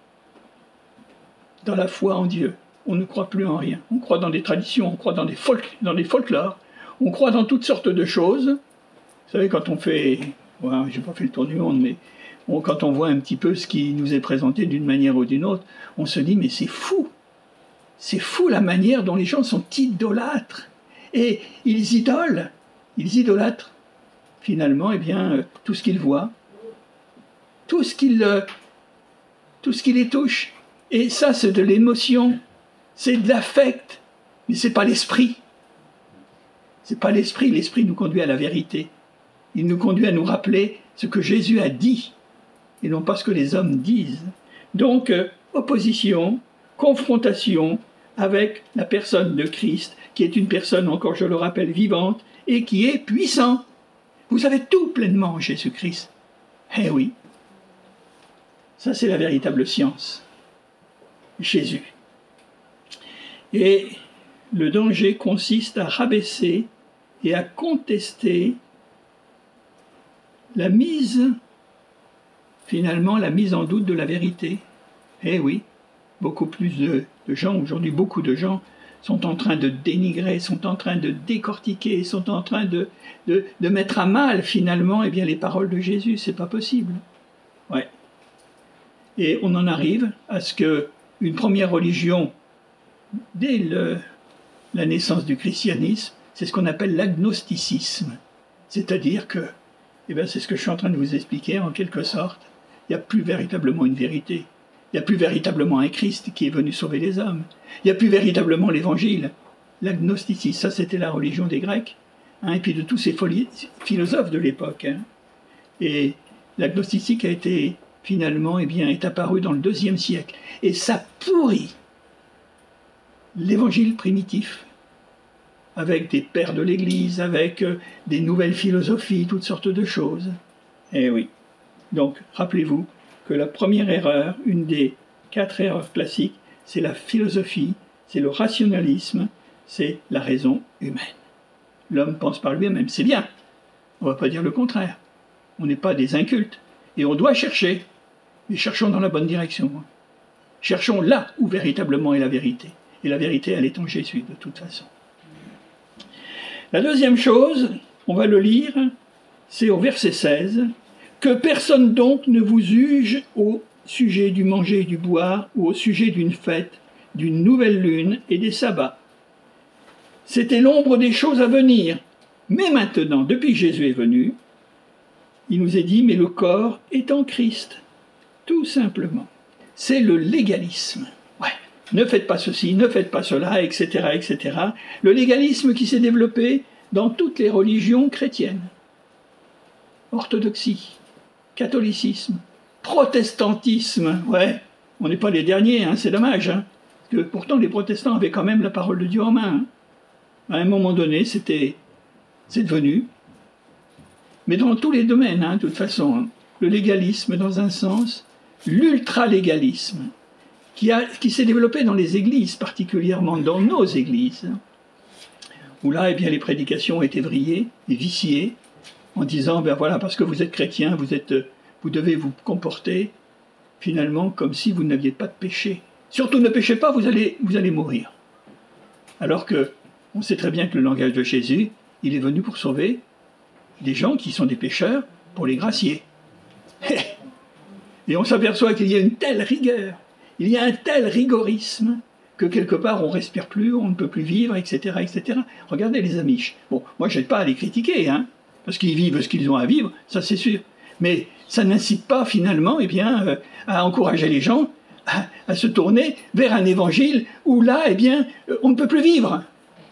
dans la foi en Dieu. On ne croit plus en rien. On croit dans des traditions, on croit dans des, folk, dans des folklores, on croit dans toutes sortes de choses. Vous savez, quand on fait... Ouais, je n'ai pas fait le tour du monde, mais on, quand on voit un petit peu ce qui nous est présenté d'une manière ou d'une autre, on se dit, mais c'est fou. C'est fou la manière dont les gens sont idolâtres. Et ils idolent ils idolâtrent finalement eh bien, euh, tout ce qu'ils voient, tout ce, qu'ils, euh, tout ce qui les touche. Et ça, c'est de l'émotion, c'est de l'affect, mais ce n'est pas l'esprit. Ce n'est pas l'esprit, l'esprit nous conduit à la vérité. Il nous conduit à nous rappeler ce que Jésus a dit, et non pas ce que les hommes disent. Donc, euh, opposition, confrontation avec la personne de Christ, qui est une personne, encore je le rappelle, vivante, et qui est puissant. Vous avez tout pleinement en Jésus-Christ. Eh oui, ça c'est la véritable science. Jésus. Et le danger consiste à rabaisser et à contester la mise, finalement, la mise en doute de la vérité. Eh oui, beaucoup plus de, de gens, aujourd'hui beaucoup de gens, sont en train de dénigrer, sont en train de décortiquer, sont en train de, de, de mettre à mal, finalement, eh bien, les paroles de Jésus. C'est pas possible. Ouais. Et on en arrive à ce que une première religion, dès le, la naissance du christianisme, c'est ce qu'on appelle l'agnosticisme. C'est-à-dire que, eh bien, c'est ce que je suis en train de vous expliquer en quelque sorte, il n'y a plus véritablement une vérité. Il n'y a plus véritablement un Christ qui est venu sauver les hommes. Il n'y a plus véritablement l'évangile. L'agnosticisme, ça c'était la religion des Grecs, hein, et puis de tous ces philosophes de l'époque. Hein. Et l'agnosticisme a été, finalement, eh bien, est apparu dans le deuxième siècle. Et ça pourrit l'évangile primitif, avec des pères de l'Église, avec euh, des nouvelles philosophies, toutes sortes de choses. Eh oui. Donc, rappelez-vous que la première erreur, une des quatre erreurs classiques, c'est la philosophie, c'est le rationalisme, c'est la raison humaine. L'homme pense par lui-même, c'est bien. On ne va pas dire le contraire. On n'est pas des incultes. Et on doit chercher. Mais cherchons dans la bonne direction. Cherchons là où véritablement est la vérité. Et la vérité, elle est en Jésus, de toute façon. La deuxième chose, on va le lire, c'est au verset seize. Que personne donc ne vous juge au sujet du manger et du boire, ou au sujet d'une fête, d'une nouvelle lune et des sabbats. C'était l'ombre des choses à venir. Mais maintenant, depuis que Jésus est venu, il nous est dit, mais le corps est en Christ. Tout simplement. C'est le légalisme. Ouais. Ne faites pas ceci, ne faites pas cela, et cetera, et cetera. Le légalisme qui s'est développé dans toutes les religions chrétiennes. Orthodoxie, catholicisme, protestantisme, ouais, on n'est pas les derniers, hein, c'est dommage, hein, parce que pourtant les protestants avaient quand même la parole de Dieu en main. Hein. À un moment donné, c'était, c'est devenu, mais dans tous les domaines, hein, de toute façon, hein, le légalisme dans un sens, l'ultralégalisme, qui, a, qui s'est développé dans les églises, particulièrement dans nos églises, où là, eh bien, les prédications ont été vrillées et viciées, en disant, ben voilà, parce que vous êtes chrétien, vous, êtes, vous devez vous comporter finalement comme si vous n'aviez pas de péché. Surtout ne péchez pas, vous allez, vous allez mourir. Alors que, on sait très bien que le langage de Jésus, il est venu pour sauver des gens qui sont des pécheurs, pour les gracier. Et on s'aperçoit qu'il y a une telle rigueur, il y a un tel rigorisme, que quelque part on ne respire plus, on ne peut plus vivre, et cetera, et cetera. Regardez les Amish. Bon, moi je n'aide pas à les critiquer, hein, parce qu'ils vivent ce qu'ils ont à vivre, ça c'est sûr. Mais ça n'incite pas finalement eh bien, euh, à encourager les gens à, à se tourner vers un évangile où là, eh bien, euh, on ne peut plus vivre.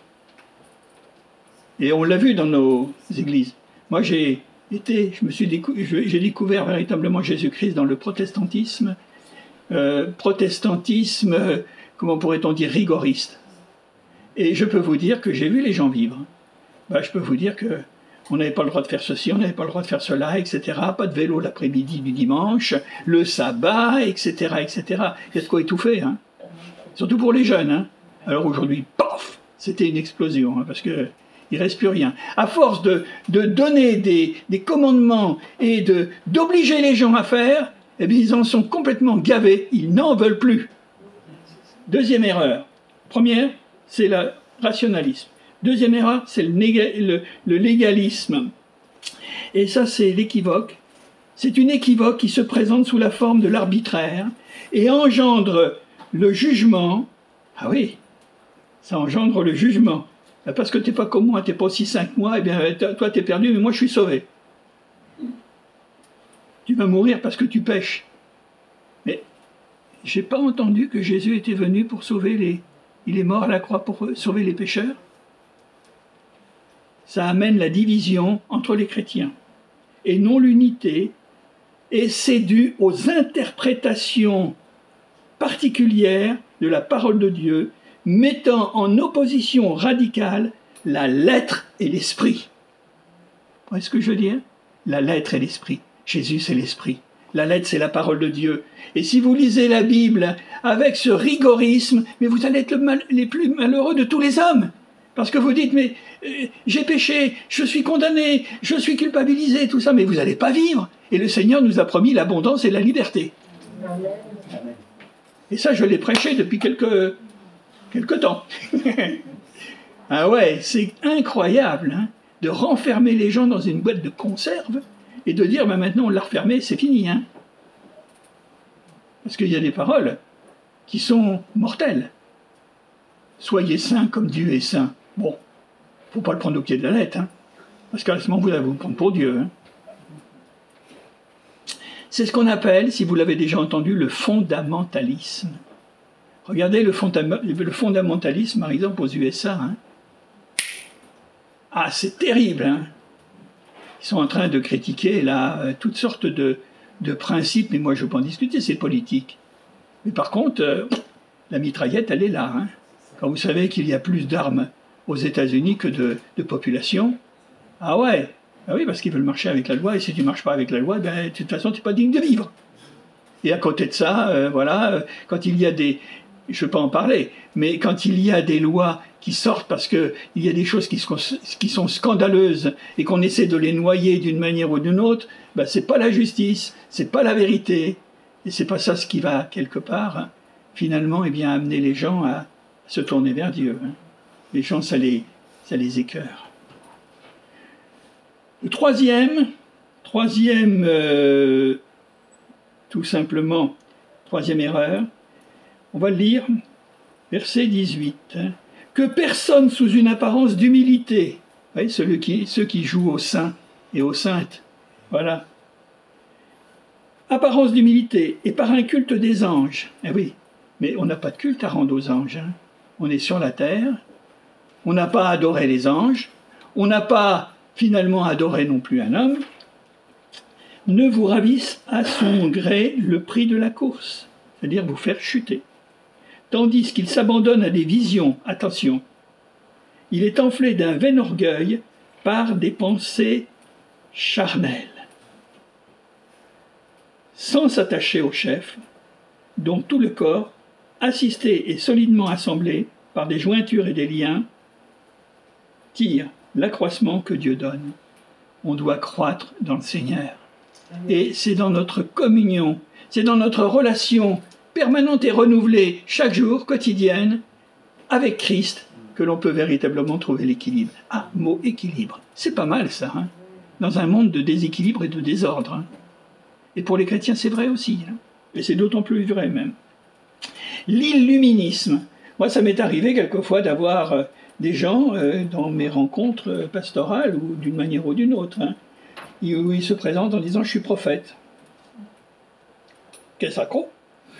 Et on l'a vu dans nos églises. Moi j'ai été, je me suis décou- j'ai découvert véritablement Jésus-Christ dans le protestantisme, euh, protestantisme, euh, comment pourrait-on dire, rigoriste. Et je peux vous dire que j'ai vu les gens vivre. Ben, je peux vous dire que on n'avait pas le droit de faire ceci, on n'avait pas le droit de faire cela, et cetera. Pas de vélo l'après-midi du dimanche, le sabbat, et cetera, et cetera. Il y a de quoi étouffer, hein. Surtout pour les jeunes. Hein. Alors aujourd'hui, paf, c'était une explosion, hein, parce que il ne reste plus rien. À force de, de donner des, des commandements et de, d'obliger les gens à faire, eh bien, ils en sont complètement gavés, ils n'en veulent plus. Deuxième erreur. Première, c'est le rationalisme. Deuxième erreur, c'est le, néga- le, le légalisme. Et ça, c'est l'équivoque. C'est une équivoque qui se présente sous la forme de l'arbitraire et engendre le jugement. Ah oui, ça engendre le jugement Parce que tu n'es pas comme moi, tu n'es pas aussi saint que moi, eh bien toi tu es perdu, mais moi je suis sauvé. Tu vas mourir parce que tu pêches. Mais j'ai pas entendu que Jésus était venu pour sauver les... Il est mort à la croix pour sauver les pécheurs. Ça amène la division entre les chrétiens et non l'unité, et c'est dû aux interprétations particulières de la parole de Dieu, mettant en opposition radicale la lettre et l'esprit. Vous voyez ce que je veux dire? La lettre et l'esprit. Jésus, c'est l'esprit. La lettre, c'est la parole de Dieu. Et si vous lisez la Bible avec ce rigorisme, mais vous allez être le mal, les plus malheureux de tous les hommes. Parce que vous dites, mais euh, j'ai péché, je suis condamné, je suis culpabilisé, tout ça, mais vous n'allez pas vivre. Et le Seigneur nous a promis l'abondance et la liberté. Amen. Et ça, je l'ai prêché depuis quelques, quelques temps. Ah ouais, c'est incroyable hein, de renfermer les gens dans une boîte de conserve et de dire, bah, maintenant on l'a refermé, c'est fini. Hein. Parce qu'il y a des paroles qui sont mortelles. Soyez saints comme Dieu est saint. Bon, il ne faut pas le prendre au pied de la lettre, hein, parce qu'à ce moment, vous allez vous prendre pour Dieu. Hein. C'est ce qu'on appelle, si vous l'avez déjà entendu, le fondamentalisme. Regardez le, fonda- le fondamentalisme, par exemple, aux U S A. Hein. Ah, c'est terrible. Hein. Ils sont en train de critiquer là, toutes sortes de, de principes, mais moi je ne veux pas en discuter, c'est politique. Mais par contre, euh, la mitraillette, elle est là. Hein. Quand vous savez qu'il y a plus d'armes aux États-Unis que de, de population, ah ouais, ah oui, parce qu'ils veulent marcher avec la loi, et si tu ne marches pas avec la loi, ben, de toute façon, tu n'es pas digne de vivre. Et à côté de ça, euh, voilà, euh, quand il y a des... Je ne veux pas en parler, mais quand il y a des lois qui sortent parce qu'il y a des choses qui sont, qui sont scandaleuses et qu'on essaie de les noyer d'une manière ou d'une autre, ben, ce n'est pas la justice, ce n'est pas la vérité, et ce n'est pas ça ce qui va, quelque part, hein, finalement, eh bien, amener les gens à se tourner vers Dieu. Hein. Les gens, ça les, ça les écœure. Le troisième, troisième euh, tout simplement, troisième erreur, on va le lire, verset dix-huit. Hein. Que personne sous une apparence d'humilité, vous voyez, ceux qui, ceux qui jouent aux saints et aux saintes, voilà. Apparence d'humilité et par un culte des anges. Eh oui, mais on n'a pas de culte à rendre aux anges. Hein. On est sur la terre, on n'a pas adoré les anges, on n'a pas finalement adoré non plus un homme. Ne vous ravisse à son gré le prix de la course, c'est-à-dire vous faire chuter. Tandis qu'il s'abandonne à des visions, attention, il est enflé d'un vain orgueil par des pensées charnelles. Sans s'attacher au chef, dont tout le corps, assisté et solidement assemblé par des jointures et des liens, tire l'accroissement que Dieu donne. On doit croître dans le Seigneur. Et c'est dans notre communion, c'est dans notre relation permanente et renouvelée, chaque jour, quotidienne, avec Christ, que l'on peut véritablement trouver l'équilibre. Ah, mot équilibre, c'est pas mal ça, hein, dans un monde de déséquilibre et de désordre. Hein. Et pour les chrétiens, c'est vrai aussi, hein, et c'est d'autant plus vrai même. L'illuminisme. Moi, ça m'est arrivé quelquefois d'avoir euh, des gens euh, dans mes rencontres euh, pastorales, ou d'une manière ou d'une autre, hein, où ils se présentent en disant « je suis prophète ». Qu'est-ce que ça croit ?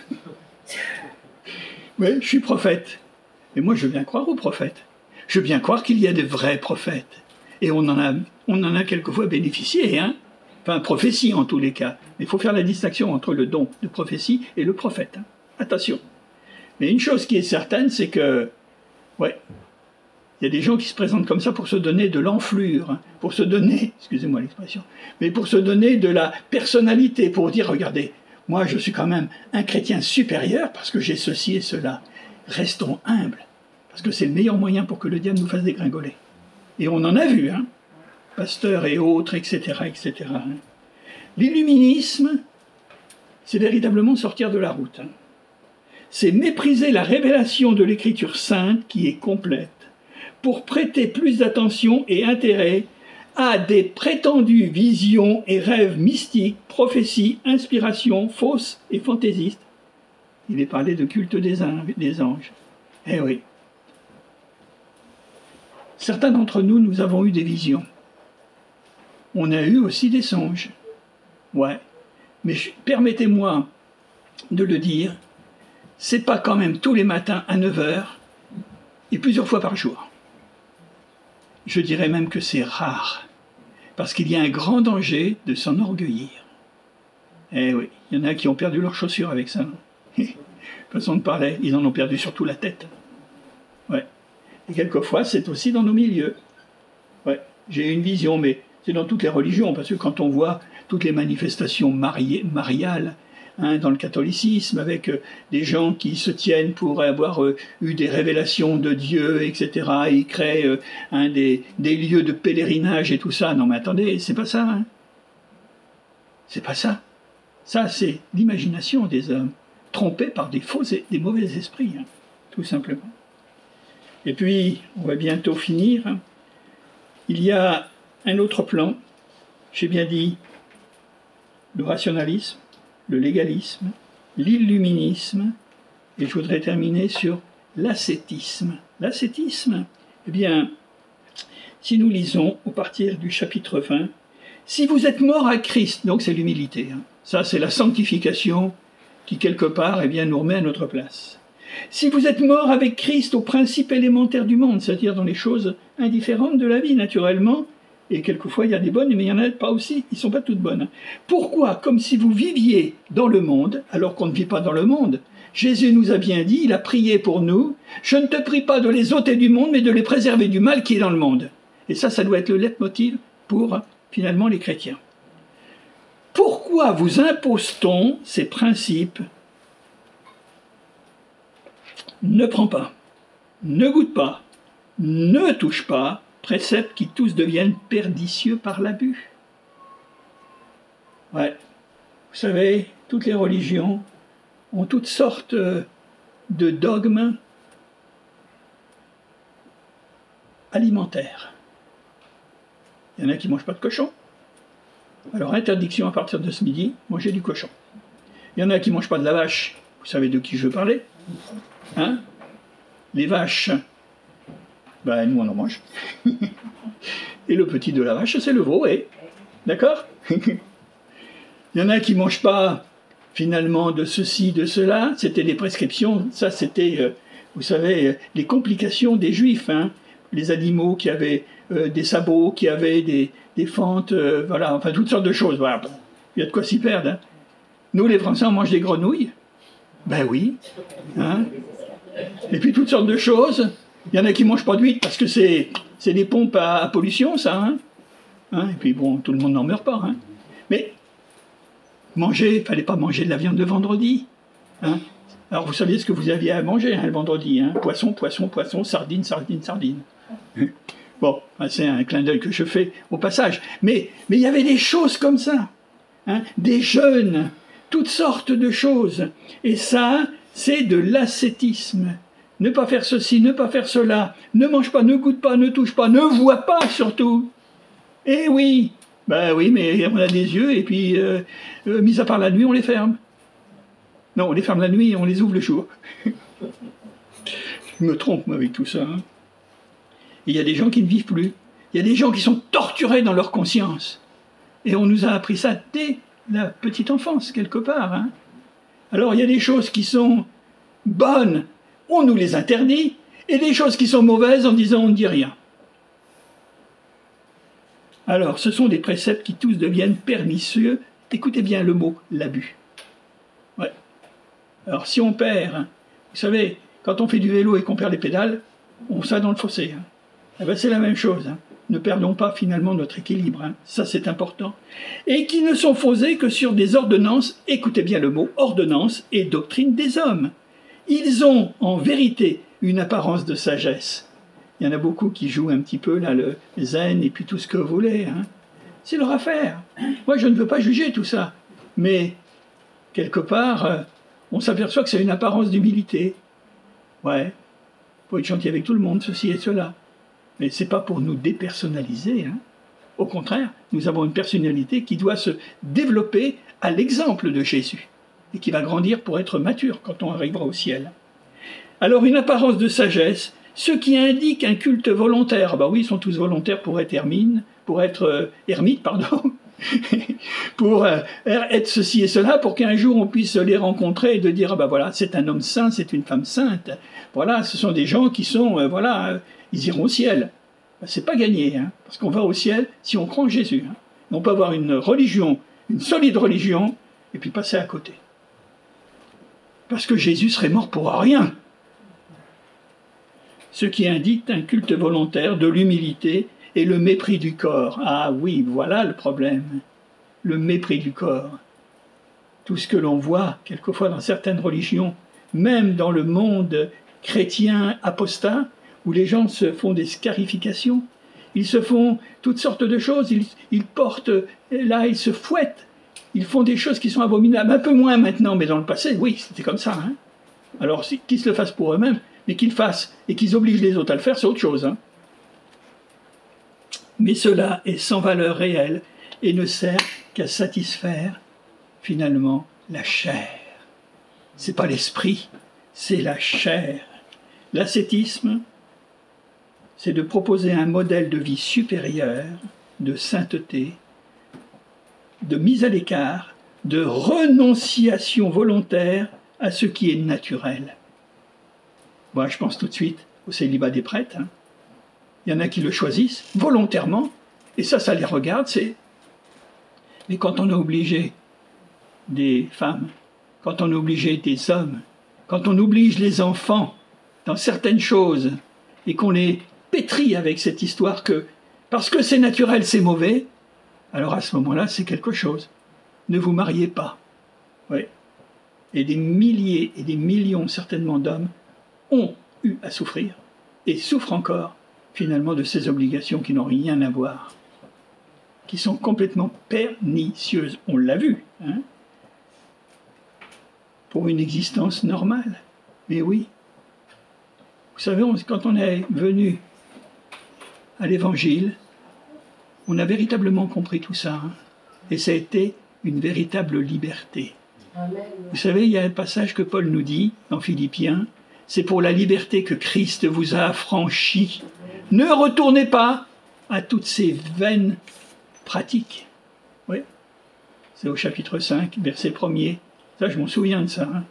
Oui, je suis prophète. Mais moi, je veux bien croire aux prophètes. Je veux bien croire qu'il y a de vrais prophètes. Et on en a, on en a quelquefois bénéficié, hein. Enfin, prophétie en tous les cas. Mais il faut faire la distinction entre le don de prophétie et le prophète. Hein. Attention. Mais une chose qui est certaine, c'est que, ouais, il y a des gens qui se présentent comme ça pour se donner de l'enflure, hein, pour se donner, excusez-moi l'expression, mais pour se donner de la personnalité, pour dire, regardez, moi je suis quand même un chrétien supérieur parce que j'ai ceci et cela. Restons humbles, parce que c'est le meilleur moyen pour que le diable nous fasse dégringoler. Et on en a vu, hein, pasteurs et autres, et cetera, et cetera. Hein. L'illuminisme, c'est véritablement sortir de la route. Hein. C'est mépriser la révélation de l'Écriture sainte qui est complète, pour prêter plus d'attention et intérêt à des prétendues visions et rêves mystiques, prophéties, inspirations fausses et fantaisistes. Il est parlé de culte des anges. Eh oui. Certains d'entre nous, nous avons eu des visions. On a eu aussi des songes. Ouais. Mais permettez-moi de le dire, c'est pas quand même tous les matins à neuf heures et plusieurs fois par jour. Je dirais même que c'est rare, parce qu'il y a un grand danger de s'enorgueillir. Eh oui, il y en a qui ont perdu leurs chaussures avec ça. Façon de parler, ils en ont perdu surtout la tête. Ouais. Et quelquefois, c'est aussi dans nos milieux. Ouais. J'ai une vision, mais c'est dans toutes les religions, parce que quand on voit toutes les manifestations mariées, mariales, hein, dans le catholicisme, avec euh, des gens qui se tiennent pour avoir euh, eu des révélations de Dieu, et cetera, et ils créent euh, hein, des, des lieux de pèlerinage et tout ça. Non mais attendez, c'est pas ça. Hein. C'est pas ça. Ça, c'est l'imagination des hommes, trompés par des faux et des mauvais esprits, hein, tout simplement. Et puis, on va bientôt finir. Hein. Il y a un autre plan, j'ai bien dit, le rationalisme, le légalisme, l'illuminisme, et je voudrais terminer sur l'ascétisme. L'ascétisme, eh bien, si nous lisons au partir du chapitre vingt, si vous êtes mort à Christ, donc c'est l'humilité, hein, ça c'est la sanctification qui quelque part eh bien, nous remet à notre place. Si vous êtes mort avec Christ aux principes élémentaires du monde, c'est-à-dire dans les choses indifférentes de la vie naturellement, et quelquefois il y a des bonnes, mais il y en a pas aussi, ils ne sont pas toutes bonnes. Pourquoi? Comme si vous viviez dans le monde, alors qu'on ne vit pas dans le monde. Jésus nous a bien dit, il a prié pour nous, je ne te prie pas de les ôter du monde, mais de les préserver du mal qui est dans le monde. Et ça, ça doit être le leitmotiv pour finalement les chrétiens. Pourquoi vous impose-t-on ces principes? Ne prends pas, ne goûte pas, ne touche pas, préceptes qui tous deviennent pernicieux par l'abus. Ouais, vous savez, toutes les religions ont toutes sortes de dogmes alimentaires. Il y en a qui ne mangent pas de cochon. Alors, interdiction à partir de ce midi, manger du cochon. Il y en a qui ne mangent pas de la vache. Vous savez de qui je veux parler? Hein? Les vaches, ben nous on en mange. Et le petit de la vache, c'est le veau, eh? D'accord? Il y en a qui ne mangent pas finalement de ceci, de cela. C'était des prescriptions. Ça, c'était, euh, vous savez, euh, les complications des juifs. Hein? Les animaux qui avaient euh, des sabots, qui avaient des, des fentes, euh, voilà, enfin toutes sortes de choses. Voilà. Il y a de quoi s'y perdre. Hein? Nous, les Français, on mange des grenouilles. Ben oui. Hein? Et puis toutes sortes de choses. Il y en a qui ne mangent pas d'huîtres parce que c'est, c'est des pompes à, à pollution, ça. Hein? Hein? Et puis bon, tout le monde n'en meurt pas. Hein? Mais manger, il ne fallait pas manger de la viande de vendredi. Hein? Alors vous saviez ce que vous aviez à manger hein, le vendredi. Hein? Poisson, poisson, poisson, sardine, sardine, sardine. Bon, c'est un clin d'œil que je fais au passage. Mais mais il y avait des choses comme ça. Hein? Des jeûnes, toutes sortes de choses. Et ça, c'est de l'ascétisme. Ne pas faire ceci, ne pas faire cela. Ne mange pas, ne goûte pas, ne touche pas, ne vois pas surtout. Eh oui, ben oui, mais on a des yeux et puis, euh, euh, mis à part la nuit, on les ferme. Non, on les ferme la nuit et on les ouvre le jour. Je me trompe, moi, avec tout ça. Hein. Il y a des gens qui ne vivent plus. Il y a des gens qui sont torturés dans leur conscience. Et on nous a appris ça dès la petite enfance, quelque part. Hein. Alors, il y a des choses qui sont bonnes, on nous les interdit, et des choses qui sont mauvaises en disant on ne dit rien. Alors, ce sont des préceptes qui tous deviennent pernicieux. Écoutez bien le mot, l'abus. Ouais. Alors, si on perd, hein, vous savez, quand on fait du vélo et qu'on perd les pédales, on s'en va dans le fossé. Hein. Eh ben, c'est la même chose. Hein. Ne perdons pas finalement notre équilibre. Hein. Ça, c'est important. Et qui ne sont fondés que sur des ordonnances, écoutez bien le mot, ordonnances et doctrines des hommes. Ils ont en vérité une apparence de sagesse. Il y en a beaucoup qui jouent un petit peu là, le zen et puis tout ce que vous voulez. Hein. C'est leur affaire. Moi, je ne veux pas juger tout ça. Mais, quelque part, euh, on s'aperçoit que c'est une apparence d'humilité. Ouais, il faut être gentil avec tout le monde, ceci et cela. Mais ce n'est pas pour nous dépersonnaliser. Hein. Au contraire, nous avons une personnalité qui doit se développer à l'exemple de Jésus et qui va grandir pour être mature quand on arrivera au ciel. Alors une apparence de sagesse, Ce qui indique un culte volontaire. Bah oui, ils sont tous volontaires pour être hermine, pour être euh, ermite, pardon, pour euh, être ceci et cela, pour qu'un jour on puisse les rencontrer et de dire, ah bah voilà, c'est un homme saint, c'est une femme sainte. Voilà, ce sont des gens qui sont, euh, voilà, euh, ils iront au ciel. Bah, c'est pas gagné, hein, parce qu'on va au ciel si on croit en Jésus. Hein. On peut avoir une religion, une solide religion, et puis passer à côté. Parce que Jésus serait mort pour rien. Ce qui indique un culte volontaire, de l'humilité et le mépris du corps. Ah oui, voilà le problème. Le mépris du corps. Tout ce que l'on voit, quelquefois dans certaines religions, même dans le monde chrétien apostat, où les gens se font des scarifications, ils se font toutes sortes de choses, ils, ils portent, là, ils se fouettent, ils font des choses qui sont abominables, un peu moins maintenant, mais dans le passé, oui, c'était comme ça. Hein. Alors, qu'ils se le fassent pour eux-mêmes, mais qu'ils le fassent et qu'ils obligent les autres à le faire, c'est autre chose. Hein. Mais cela est sans valeur réelle et ne sert qu'à satisfaire, finalement, la chair. C'est pas l'esprit, c'est la chair. L'ascétisme, c'est de proposer un modèle de vie supérieur, de sainteté, de mise à l'écart, de renonciation volontaire à ce qui est naturel. Moi, je pense tout de suite au célibat des prêtres. Hein. Il y en a qui le choisissent volontairement, et ça, ça les regarde. C'est... Mais quand on est obligé des femmes, quand on est obligé des hommes, quand on oblige les enfants dans certaines choses, et qu'on les pétrit avec cette histoire que, parce que c'est naturel, c'est mauvais, alors à ce moment-là, c'est quelque chose. Ne vous mariez pas. Oui. Et des milliers et des millions, certainement, d'hommes ont eu à souffrir, et souffrent encore, finalement, de ces obligations qui n'ont rien à voir, qui sont complètement pernicieuses. On l'a vu, hein, pour une existence normale. Mais oui. Vous savez, on, quand on est venu à l'Évangile, on a véritablement compris tout ça, hein, et ça a été une véritable liberté. Amen. Vous savez, il y a un passage que Paul nous dit dans Philippiens, c'est pour la liberté que Christ vous a affranchis. Ne retournez pas à toutes ces vaines pratiques. Oui, c'est au chapitre cinq, verset premier. Ça, je m'en souviens de ça. Hein.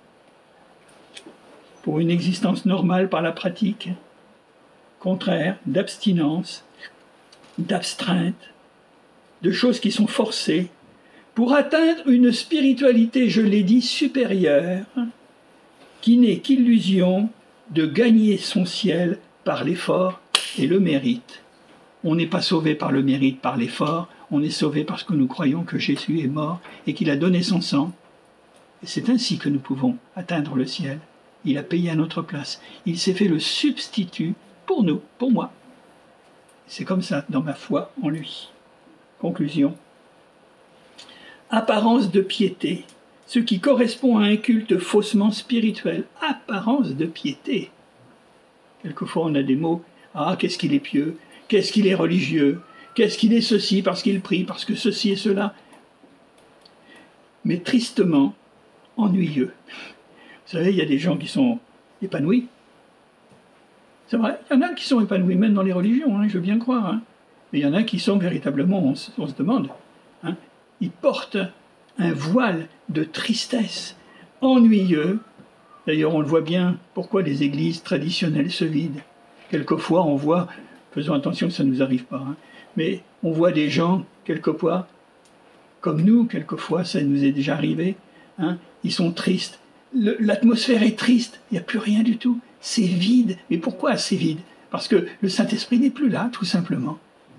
Pour une existence normale par la pratique, contraire, d'abstinence, d'abstrainte, de choses qui sont forcées, pour atteindre une spiritualité, je l'ai dit, supérieure, qui n'est qu'illusion de gagner son ciel par l'effort et le mérite. On n'est pas sauvé par le mérite, par l'effort, on est sauvé parce que nous croyons que Jésus est mort et qu'il a donné son sang. Et c'est ainsi que nous pouvons atteindre le ciel. Il a payé à notre place. Il s'est fait le substitut pour nous, pour moi. C'est comme ça dans ma foi en lui. Conclusion. Apparence de piété, ce qui correspond à un culte faussement spirituel. Apparence de piété. Quelquefois on a des mots, ah qu'est-ce qu'il est pieux, qu'est-ce qu'il est religieux, qu'est-ce qu'il est ceci parce qu'il prie, parce que ceci et cela. Mais tristement ennuyeux. Vous savez, il y a des gens qui sont épanouis. C'est vrai, il y en a qui sont épanouis, même dans les religions, hein, je veux bien croire. Hein. Mais il y en a qui sont véritablement, on se, on se demande, hein, ils portent un voile de tristesse, ennuyeux. D'ailleurs, on le voit bien, pourquoi les églises traditionnelles se vident. Quelquefois, on voit, faisons attention que ça ne nous arrive pas, hein, mais on voit des gens, quelquefois, comme nous, quelquefois, ça nous est déjà arrivé, hein, ils sont tristes. Le, l'atmosphère est triste, il n'y a plus rien du tout. C'est vide. Mais pourquoi c'est vide? Parce que le Saint-Esprit n'est plus là, tout simplement.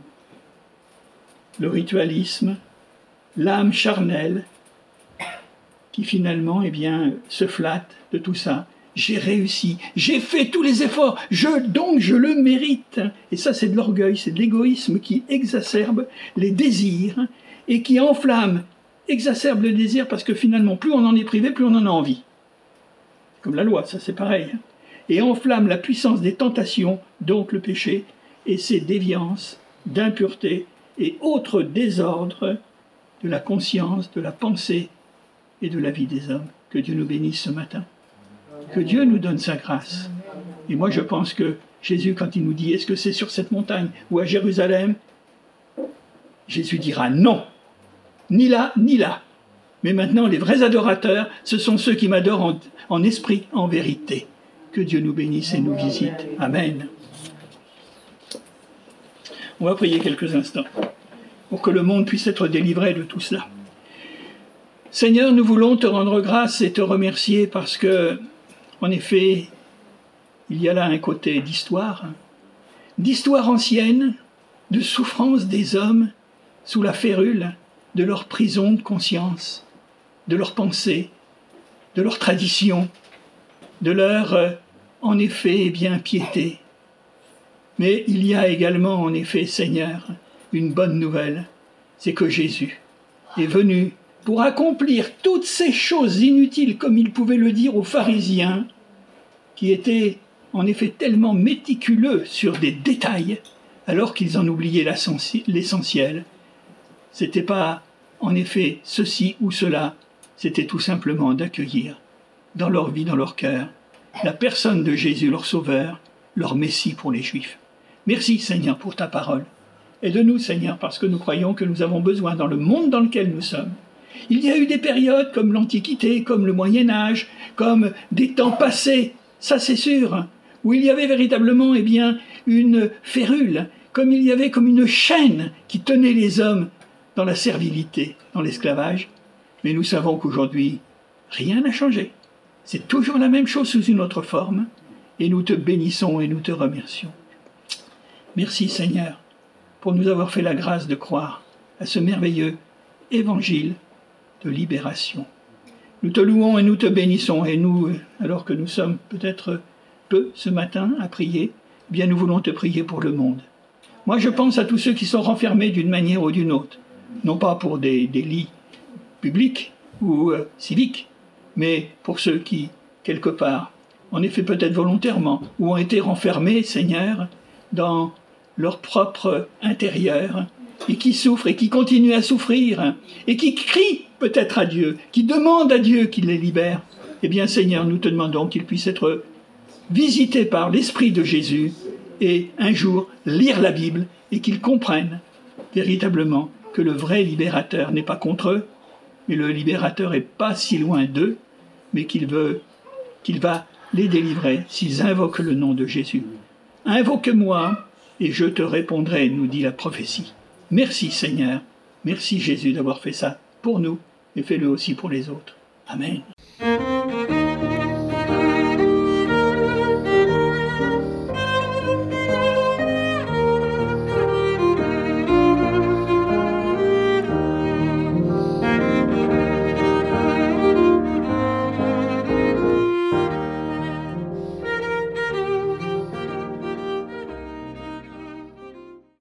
Le ritualisme, l'âme charnelle, qui finalement, eh bien, se flatte de tout ça. J'ai réussi, j'ai fait tous les efforts, je, donc je le mérite. Et ça, c'est de l'orgueil, c'est de l'égoïsme qui exacerbe les désirs et qui enflamme, exacerbe le désir parce que finalement, plus on en est privé, plus on en a envie. Comme la loi, ça c'est pareil. Et enflamme la puissance des tentations, donc le péché, et ses déviances, d'impureté et autres désordres de la conscience, de la pensée et de la vie des hommes. Que Dieu nous bénisse ce matin. Que Dieu nous donne sa grâce. Et moi je pense que Jésus, quand il nous dit « Est-ce que c'est sur cette montagne ou à Jérusalem ?» Jésus dira « Non, ni là, ni là. » Mais maintenant, les vrais adorateurs, ce sont ceux qui m'adorent en, en esprit, en vérité. Que Dieu nous bénisse et nous visite. Amen. On va prier quelques instants pour que le monde puisse être délivré de tout cela. Seigneur, nous voulons te rendre grâce et te remercier parce que, en effet, il y a là un côté d'histoire, d'histoire ancienne, de souffrance des hommes sous la férule de leur prison de conscience, de leurs pensées, de leurs traditions, de leur, euh, en effet, bien piété. Mais il y a également, en effet, Seigneur, une bonne nouvelle, c'est que Jésus est venu pour accomplir toutes ces choses inutiles, comme il pouvait le dire aux pharisiens, qui étaient en effet tellement méticuleux sur des détails, alors qu'ils en oubliaient l'essentiel. C'était pas, en effet, ceci ou cela, c'était tout simplement d'accueillir dans leur vie, dans leur cœur, la personne de Jésus, leur Sauveur, leur Messie pour les Juifs. Merci, Seigneur, pour ta parole. Aide-nous, Seigneur, parce que nous croyons que nous avons besoin, dans le monde dans lequel nous sommes. Il y a eu des périodes comme l'Antiquité, comme le Moyen-Âge, comme des temps passés, ça c'est sûr, où il y avait véritablement, eh bien, une férule, comme il y avait comme une chaîne qui tenait les hommes dans la servilité, dans l'esclavage. Mais nous savons qu'aujourd'hui, rien n'a changé. C'est toujours la même chose sous une autre forme, et nous te bénissons et nous te remercions. Merci Seigneur, pour nous avoir fait la grâce de croire à ce merveilleux évangile de libération. Nous te louons et nous te bénissons, et nous, alors que nous sommes peut-être peu ce matin à prier, eh bien nous voulons te prier pour le monde. Moi je pense à tous ceux qui sont renfermés d'une manière ou d'une autre, non pas pour des délits publics ou euh, civiques, mais pour ceux qui, quelque part, en effet peut-être volontairement, ou ont été renfermés, Seigneur, dans leur propre intérieur, et qui souffrent et qui continuent à souffrir, et qui crient peut-être à Dieu, qui demandent à Dieu qu'il les libère. Eh bien Seigneur, nous te demandons qu'ils puissent être visités par l'Esprit de Jésus, et un jour lire la Bible, et qu'ils comprennent véritablement que le vrai libérateur n'est pas contre eux, mais le libérateur n'est pas si loin d'eux, mais qu'il veut, qu'il va les délivrer s'ils invoquent le nom de Jésus. Invoque-moi, et je te répondrai, nous dit la prophétie. Merci Seigneur, merci Jésus d'avoir fait ça pour nous, et fais-le aussi pour les autres. Amen.